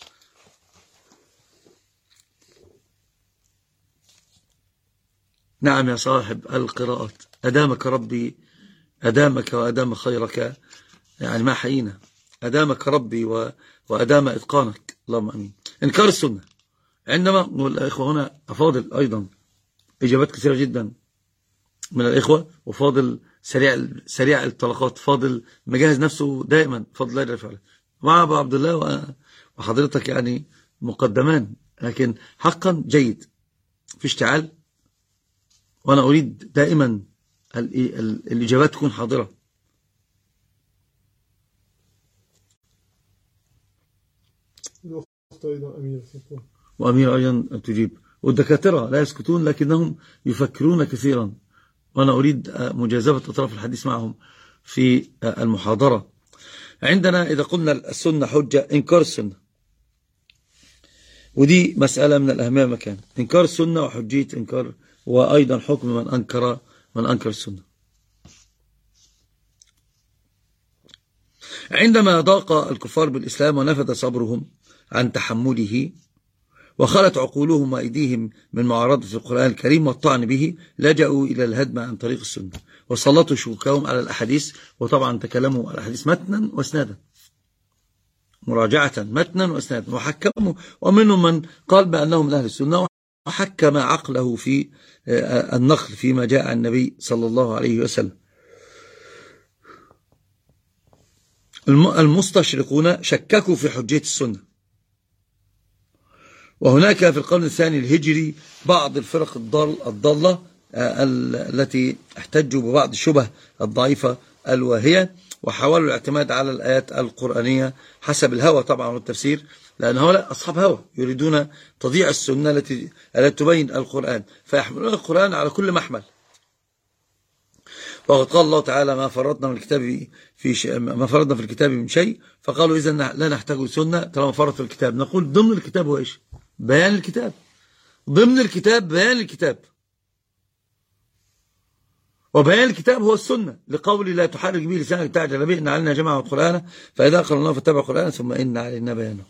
نعم يا صاحب القراءات، أدامك ربي، أدامك وأدام خيرك، يعني ما حيينا، أدامك ربي وأدام إتقانك، اللهم أمين. إنكار السنة عندما والإخوة هنا أفاضل أيضا إجابات كثيرة جدا من الإخوة، وفاضل سريع سريع الطلقات، فاضل مجهز نفسه دائما، فضل الله يرفع له، مع أبو عبد الله وحضرتك يعني مقدمان، لكن حقا جيد في اشتعال، وأنا أريد دائما الإجابات تكون حاضرة. وأمير أيضا تجيب، والدكاترة لا يسكتون لكنهم يفكرون كثيرا، وأنا أريد مجازفة أطراف الحديث معهم في المحاضرة. عندنا إذا قلنا السنة حجة، إنكار السنة، ودي مسألة من الأهمية مكان. إنكار السنة وحجية إنكار، وأيضا حكم من أنكر من أنكر السنة. عندما ضاق الكفار بالإسلام ونفد صبرهم عن تحمله، وخلت عقولهم وأيديهم من معارضة القرآن الكريم والطعن به، لجأوا إلى الهدم عن طريق السنة، وسلطوا شوكهم على الأحاديث، وطبعا تكلموا على الأحاديث متنا واسنادا، مراجعة متنا واسنادا، وحكموا، ومنهم من قال بأنهم من أهل السنة وحكم عقله في النقل فيما جاء عن النبي صلى الله عليه وسلم. المستشرقون شككوا في حجية السنة، وهناك في القرن الثاني الهجري بعض الفرق الضالة التي احتجوا ببعض الشبه الضعيفة الواهية، وحاولوا الاعتماد على الآيات القرآنية حسب الهوى طبعا والتفسير، لأن هؤلاء أصحاب هوى يريدون تضييع السنة التي التي تبين القرآن، فيحملون القرآن على كل محمل. وقد قال الله تعالى ما فرضنا من الكتاب في شيء، ما فرضنا في الكتاب من شيء، فقالوا إذا لا نحتاج سنة طالما فرض في الكتاب. نقول ضمن الكتاب هو إيش؟ بيان الكتاب، ضمن الكتاب بيان الكتاب. وبيان الكتاب هو السنة، لقول لا تحرك به لسانك تعجل به إن علينا جمعه وقرآنه فإذا قرأناه فاتبع قرآنه ثم إن علينا بيانه.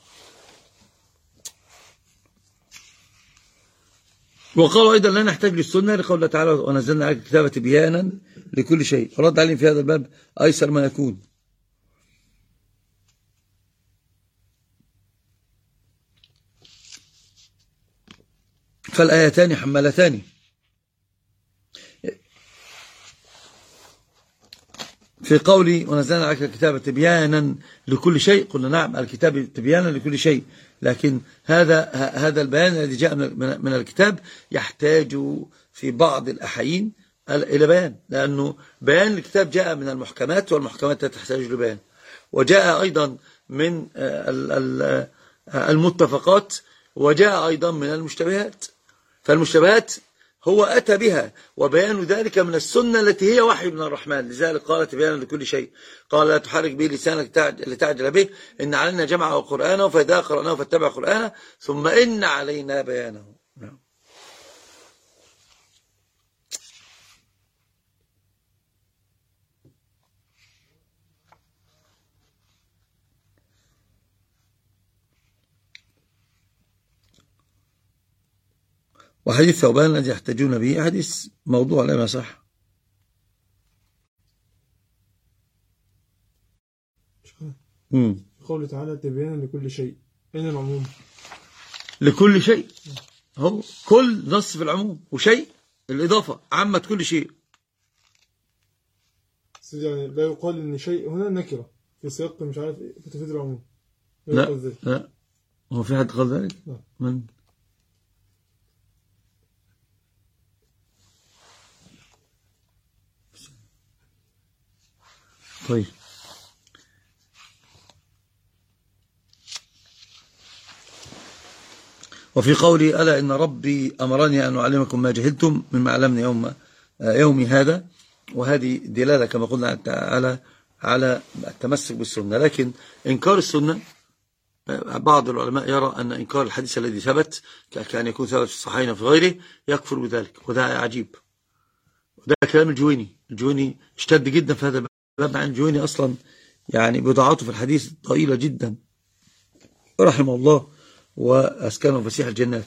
وقالوا أيضا لا نحتاج للسنة لقول الله تعالى ونزلنا عليك الكتاب تبيانا لكل شيء، ورد عليهم في هذا الباب أيسر ما يكون. فالآيتان حملتان في قولي ونزلنا عليك الكتاب تبيانا لكل شيء، قلنا نعم الكتاب تبيانا لكل شيء، لكن هذا هذا البيان الذي جاء من الكتاب يحتاج في بعض الأحيان إلى بيان، لأنه بيان الكتاب جاء من المحكمات والمحكمات لا تحتاج لبيان، وجاء أيضا من المتفقات، وجاء أيضا من المشتبهات. فالمشتبهات هو أتى بها، وبيان ذلك من السنة التي هي وحي من الرحمن، لذلك قال تبيانا لكل شيء. قال لا تحرك به لسانك لتعجل به إن علينا جمعه وقرآنه فإذا قرأناه فاتبع قرآنه ثم إن علينا بيانه. نعم. وحديث ثوبان الذي يحتاجون به حديث موضوع لا يصح. قوله تعالى تبيانا لكل شيء، أين العموم؟ لكل شيء هو كل نص في العموم، وشيء الإضافة عامة كل شيء. يعني لا يقال إن شيء هنا نكرة في سياق مش عارف إيه فتفيد العموم. لا لا هو في حد قال ذلك؟ من؟ طيب وفي قولي ألا إن ربي أمرني أن أعلمكم ما جهلتم مما علمني يوم يومي هذا، وهذه دلالة كما قلنا تعالى على التمسك بالسنة. لكن إنكار السنة بعض العلماء يرى أن إنكار الحديث الذي ثبت كأن يكون ثبت في الصحيحين وفي غيره يكفر بذلك، وده عجيب، وده كلام الجويني. الجويني اشتد جدا في هذا الباب، مع الجويني أصلا يعني بضاعته في الحديث طويلة جدا رحمه الله وأسكنه فسيح الجنات.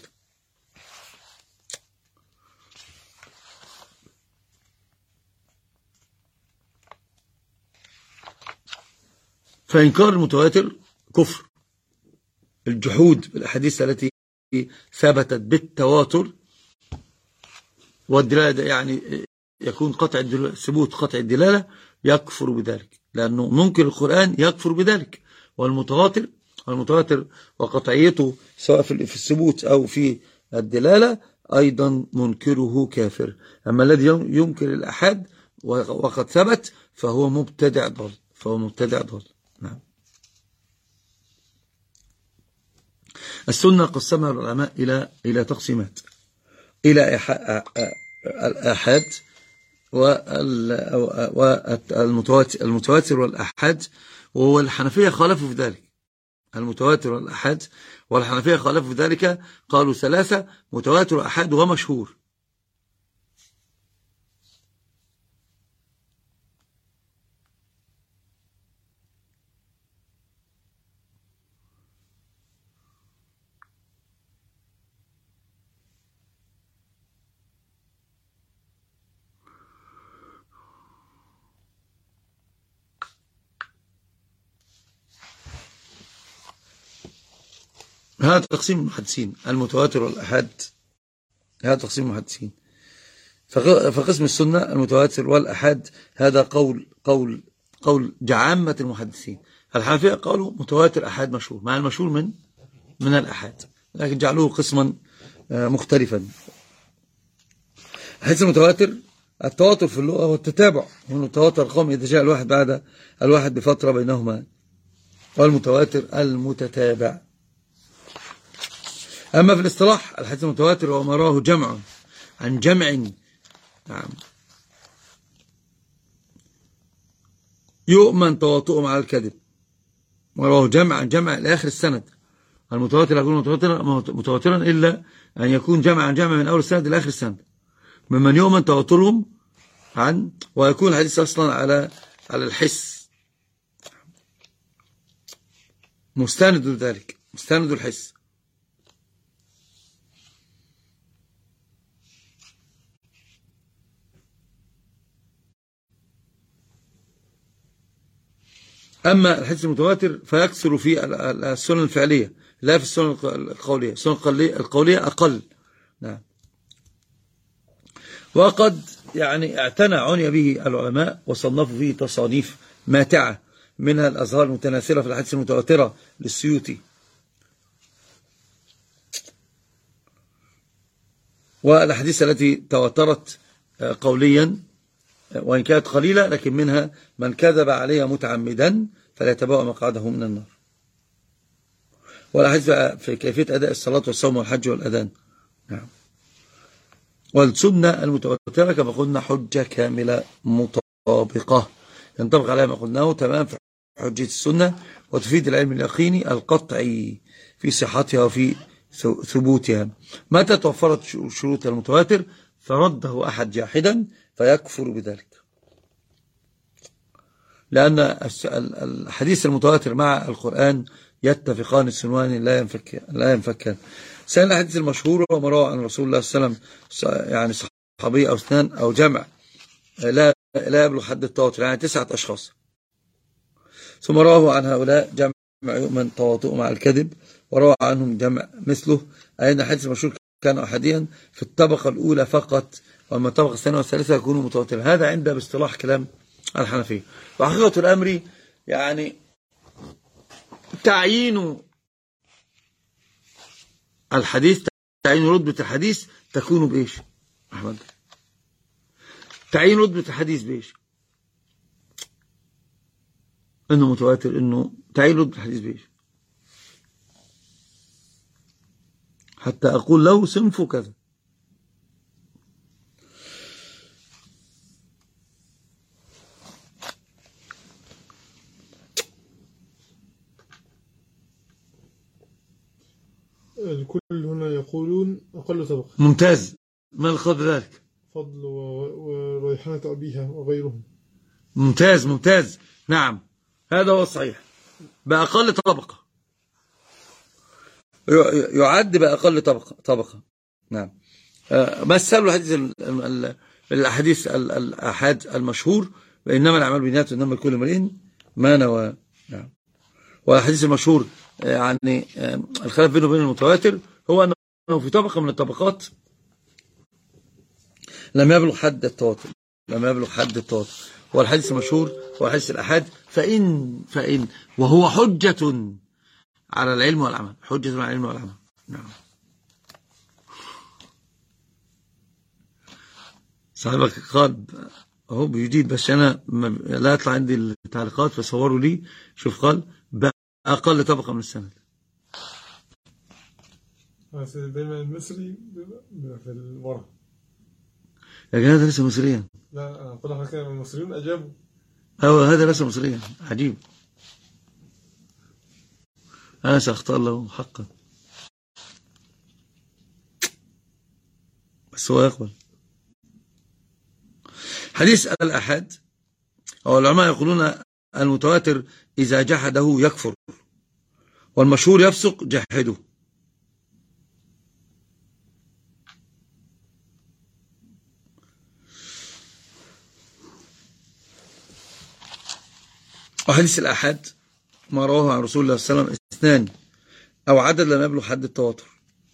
فإنكار المتواتر كفر. الجحود بالأحاديث التي ثبتت بالتواتر والدلالة يعني يكون قطع ثبوت قطع الدلالة يكفر بذلك، لأنه منكر القرآن يكفر بذلك. والمتواتر المتواتر وقطعيته سواء في الثبوت أو في الدلالة أيضا منكره كافر. أما الذي ينكر الأحاد وقد ثبت فهو مبتدع ضال، فهو مبتدع ضال. نعم. السنة قسمها العلماء إلى إلى تقسيمات، إلى الآحاد والمتواتر والآحاد، والحنفية خالفوا في ذلك. المتواتر والآحاد والحنفية خالفوا في ذلك، قالوا ثلاثة: متواتر وآحاد ومشهور. هذا تقسيم المحدثين، المتواتر والأحاد، هذا تقسيم المحدثين. فقسم السنة المتواتر والأحاد هذا قول قول قول عامة المحدثين. الحنفية قالوا متواتر أحاد مشهور، مع المشهور من من الأحاد، لكن جعلوه قسما مختلفا. حيث المتواتر التواتر في اللغة والتتابع، والمتواتر قوم إذا جاء الواحد بعد الواحد بفترة بينهما، والمتواتر المتتابع. أما في الاصطلاح الحديث المتواتر هو ما رواه جمع عن جمع، نعم، يؤمن تواطؤهم على الكذب، ورواه جمع عن جمع لآخر السند. المتواتر يكون متواترا متواترا إلا أن يكون جمع عن جمع من أول السند إلى آخر السند، ممن يؤمن تواترهم عن ويكون الحديث أصلا على على الحس، مستند ذلك، مستند الحس. أما الحديث المتواتر فيكثر في السنن الفعلية لا في السنن القولية. السنن القولية أقل. نعم. وقد يعني اعتنى عني به العلماء وصنفوا فيه تصانيف ماتعة، منها الأزهار المتناثرة في الحديث المتواترة للسيوطي، والأحاديث التي تواترت قوليا وإن كانت قليلة، لكن منها من كذب عليها متعمدا فليتبوأ مقعده من النار. والأحاديث في كيفية أداء الصلاة والصوم والحج والأذان. نعم. والسنة المتواترة كما قلنا حجة كاملة مطابقة ينطبق عليها ما قلناه تمام في حجية السنة، وتفيد العلم اليقيني القطعي في صحتها وفي ثبوتها. متى توفرت شروط المتواتر فرده أحد جاحدا فيكفر بذلك، لأن الحديث المتواتر مع القرآن يتفقان السنوان لا ينفك لا ينفكان. سأل الحديث المشهور وما روى عن رسول الله صلى الله عليه وسلم يعني صحابي أو اثنان أو جمع لا لا يبلغ حد التواتر، يعني تسعة أشخاص، ثم رواه عن هؤلاء جمع يؤمن تواطؤ مع الكذب، وروى عنهم جمع مثله، أي أن الحديث المشهور كان أحديا في الطبقة الأولى فقط، وأما الطبقة الثانية والثالثة يكونوا متواترين. هذا عند باصطلاح كلام الحنفية. وحقيقة الأمر يعني تعيين الحديث، تعيين رتبة الحديث تكون بإيش أحمد؟ تعيين رتبة الحديث بإيش؟ إنه متواتر، إنه تعيين رتبة الحديث بإيش؟ حتى أقول له صنف كذا. الكل هنا يقولون أقل طبقة. ممتاز. ما الخط ذلك؟ فضل وريحانة أبيها وغيرهم. ممتاز ممتاز. نعم هذا هو الصحيح، بأقل طبقة، يعد بأقل طبقة طبقة. نعم. مثلوا الحديث الأحاديث الأحاد المشهور وإنما الأعمال بالنيات وإنما لكل امرئ ما نوى. نعم. والحديث المشهور يعني الخلاف بينه وبين المتواتر هو أنه في طبقة من الطبقات لم يبلغ حد التواتر، لم يبلغ حد التواتر. والحديث المشهور هو حديث الأحاد، فإن فإن وهو حجة على العلم والعمل، حجة على العلم والعمل. نعم. صاحبك قال اهو بيجيد، بس أنا لا يطلع عندي التعليقات فصوروا لي. شوف قال أقل طبقة من السند. دايما المصري في الورق. يا جماعة هذا ليس مصريا. لا أنا أقول لك المصريون أجابوا. أو هذا ليس مصريا. عجيب. أنا سأختار له حقا، بس هو يقبل. حديث الأحاد أو العلماء يقولون المتواتر إذا جحده يكفر، والمشهور يفسق جحده. وحديث الأحاد ما رواه عن رسول الله صلى الله عليه وسلم اثنان أو عدد لم يبلغ حد التواتر،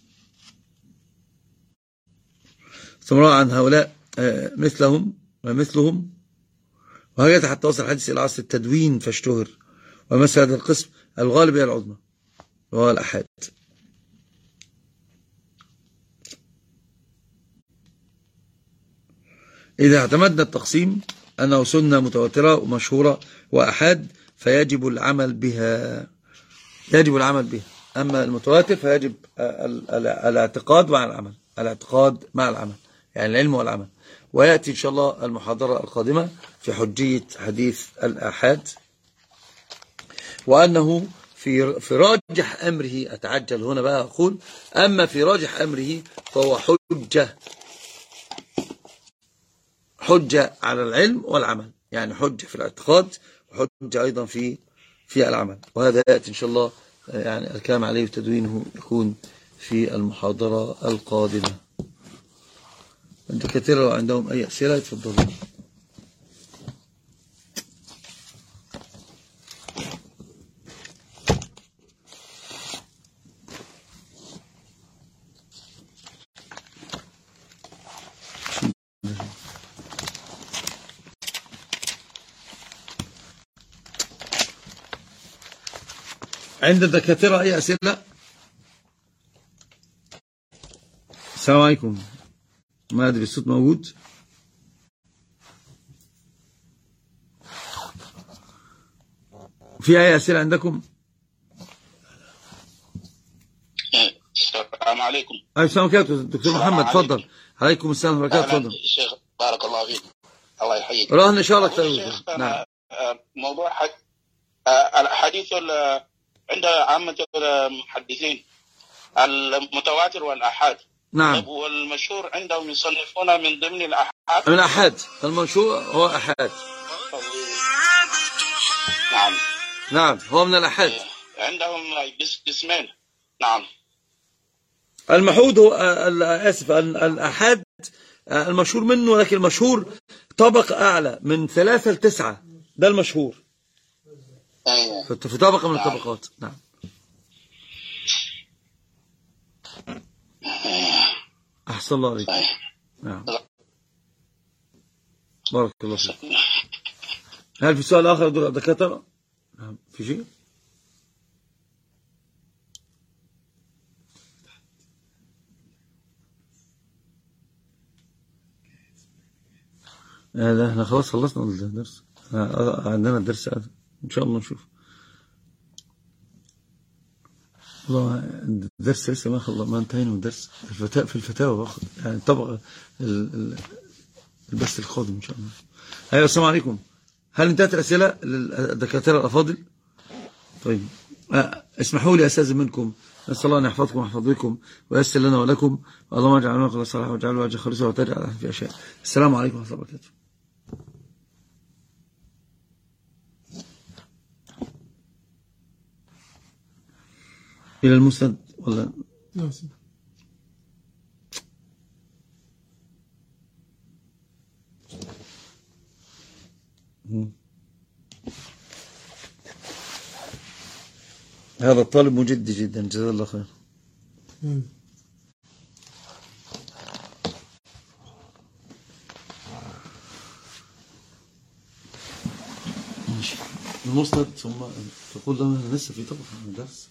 ثم روى عن هؤلاء مثلهم ومثلهم، وهكذا حتى وصل الحديث إلى عصر التدوين فاشتهر. ومثل هذا القسم الغالب هي العظمى وهو الأحاد. إذا اعتمدنا التقسيم أنه سنة متواترة ومشهورة وأحاد فيجب العمل بها، يجب العمل بها. أما المتواتر فيجب الاعتقاد مع العمل، الاعتقاد مع العمل، يعني العلم والعمل. ويأتي إن شاء الله المحاضرة القادمة في حجية حديث الآحاد، وأنه في في راجح أمره، أتعجل هنا بقى أقول، أما في راجح أمره فهو حجة حجة على العلم والعمل، يعني حجة في الاعتقاد وحجة أيضا في في العمل. وهذا يأتي إن شاء الله يعني الكلام عليه وتدوينه يكون في المحاضرة القادمة. الدكاترة لو عندهم أي أسئلة يتفضلوا. عند الدكاترة أي أسئلة؟ السلام عليكم. ما أدري الصوت موجود؟ في أي أسئلة عندكم؟ السلام عليكم. أي السلام عليكم دكتور محمد، تفضل. عليكم السلام ورحمة الله وبركاته، تفضل. شيخ بارك الله فيك، الله يحييك. رهن إن شاء الله شيخ نعم. موضوع حد... الحديث عند عامة المحدثين المتواتر والآحاد. نعم. والمشهور عندهم يصنفون من ضمن الآحاد. من الآحاد المنشور هو آحاد. نعم. نعم هو من الآحاد. عندهم قسمين. نعم. المحود هو آسف الآحاد المشهور منه، لكن المشهور طبقة أعلى من ثلاثة لتسعة، ده المشهور في طبقة من الطبقات. نعم. أحسن الله عليك. نعم بارك الله فيك. هل في سؤال آخر دكاترة؟ نعم في شيء؟ لا احنا خلاص خلصنا الدرس، عندنا الدرس ان شاء الله نشوف. والله الدرس لسه ما خلص، ما انتهينا من الدرس. الفتاوى في الفتاوى باخد يعني طبقه البث القادم ان شاء الله. ايوه السلام عليكم. هل انتهت الاسئله للدكاتره الافاضل؟ طيب اسمحوا لي استاذن منكم، نسال الله ان يحفظكم ويحفظ بكم وييسر لنا ولكم، اللهم اجعل عملكم الصالح واجعله وجه خالصا وتجعل في اشياء. السلام عليكم ورحمه الله وبركاته. إلى المسند ولا لا؟ هذا الطالب مجد جدا، جزاه الله خير. ماشي. المسند ثم تقول لنا لسه في طبقة من الدرس.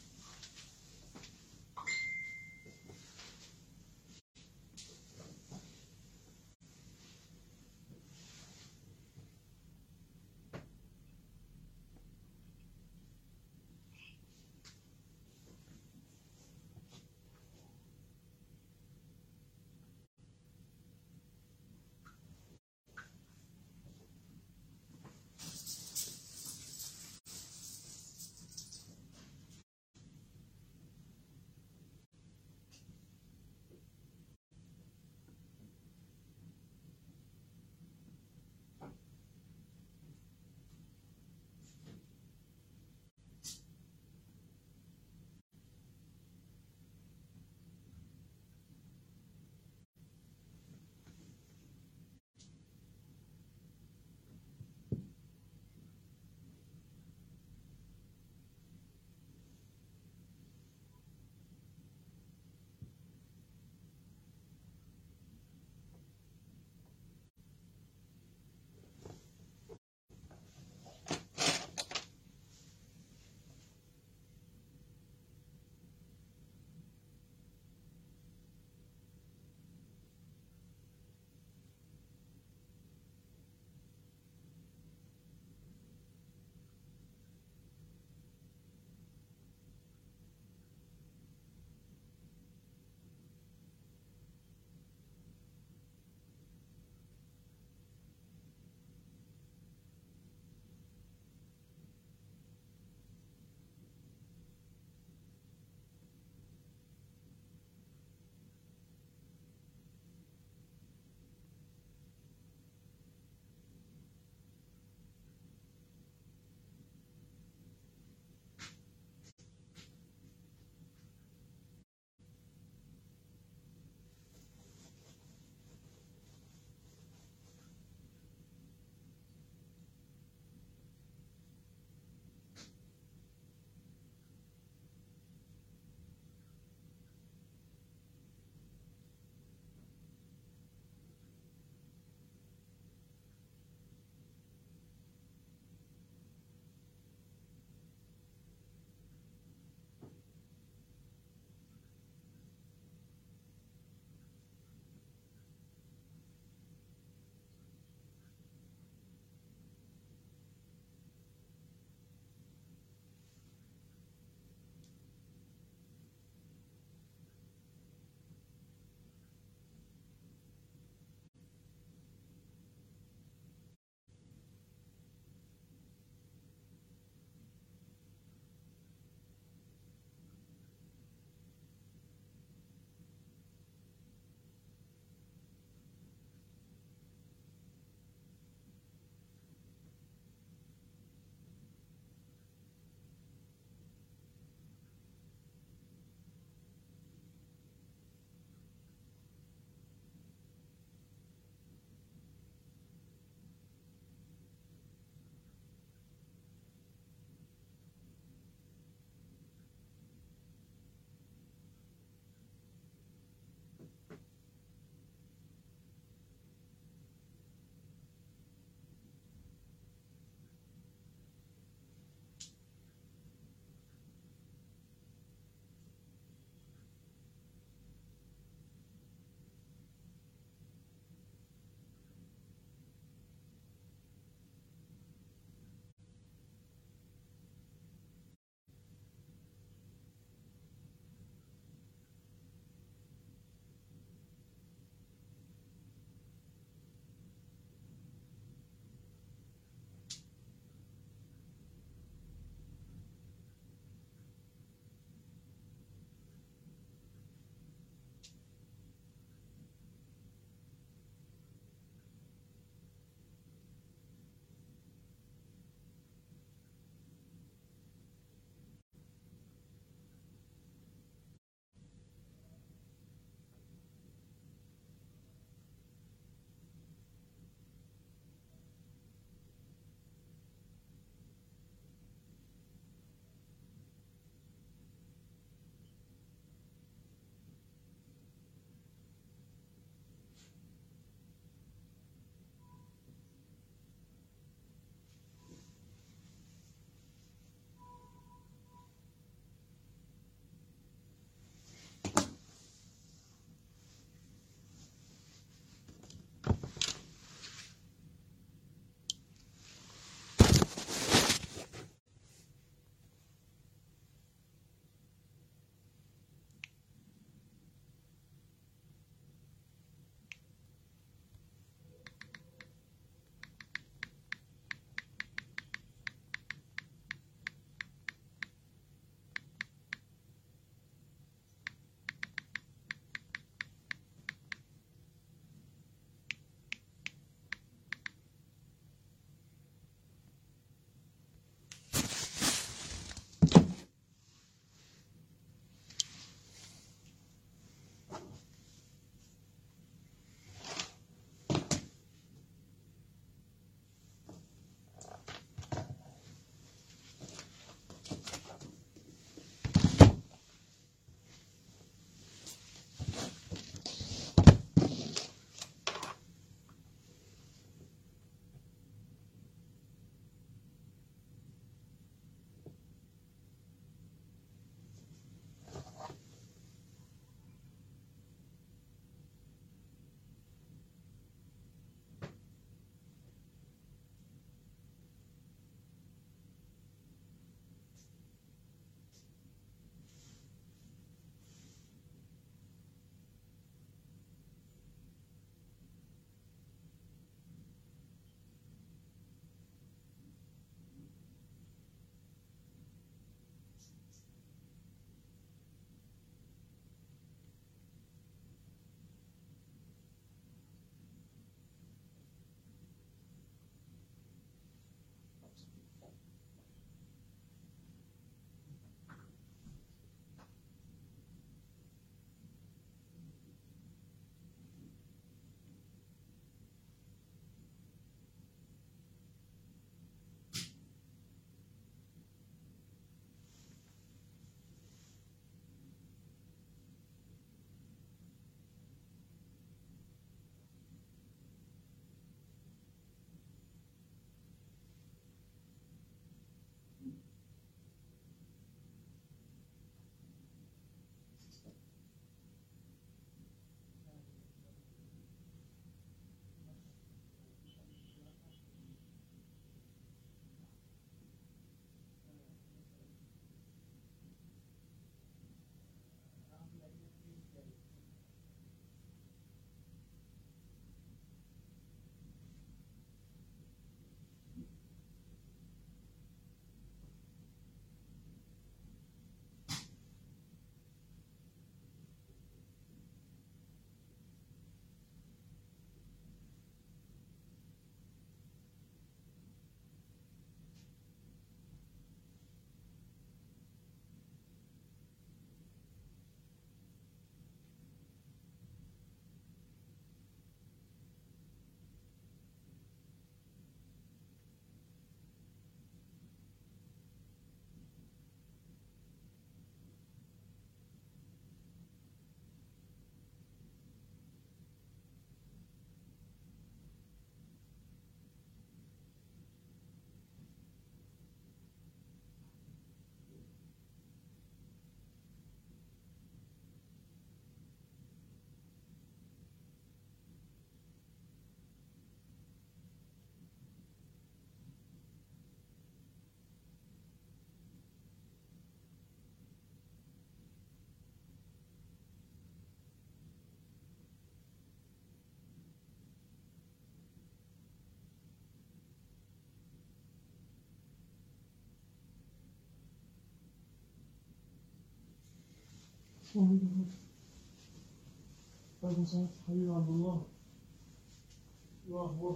أهلا وسهلا حبيبي عبد الله. الله أخبارك؟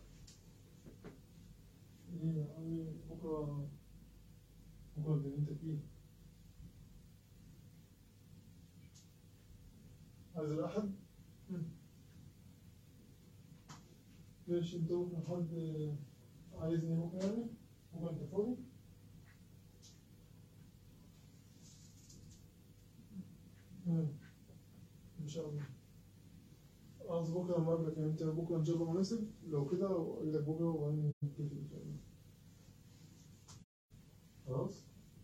إيه يعني بكرة بكرة جنينة أكيد. عايز الأحد؟ ماشي. أنت بكرة حد عايزني بكرة يعني؟ بكرة أنت فاضي؟ إن شاء الله. قصدي بكرة لما أقابلك يعني أنت بكرة إن شاء الله مناسب؟ لو كده أقول لك بكرة وبعدين نتفق إن شاء الله. خلاص؟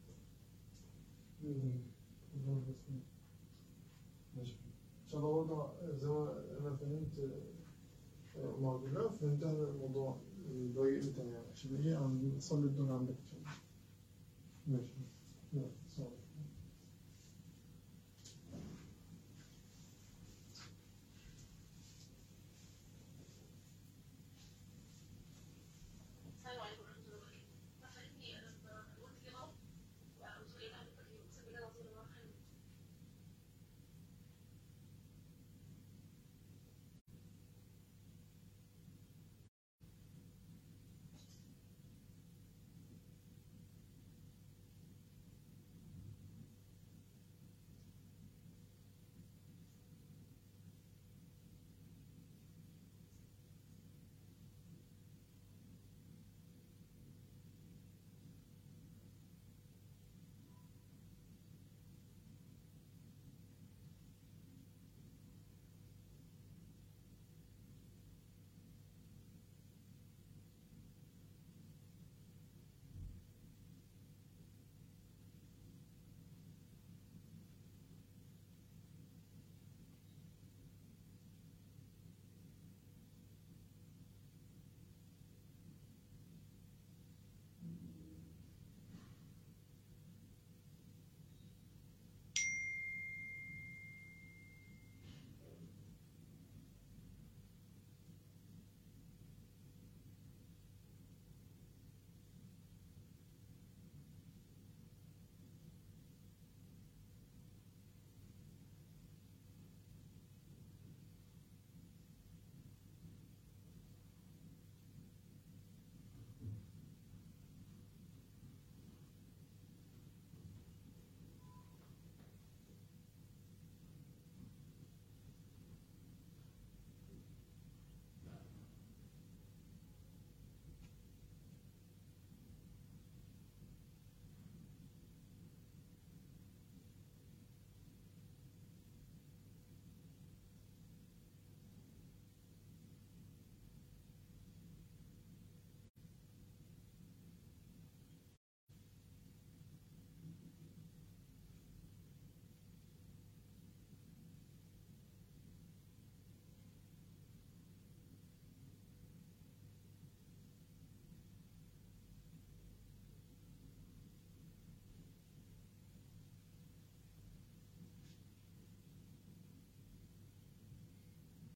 ماشي. إن شاء الله برضه زي ما أنا فهمت مع عبد الله فهمت أنا الموضوع ضيق أنت يعني عشان إيه عم نصلي الدنيا عندك إن شاء الله. ماشي. يلا سلام.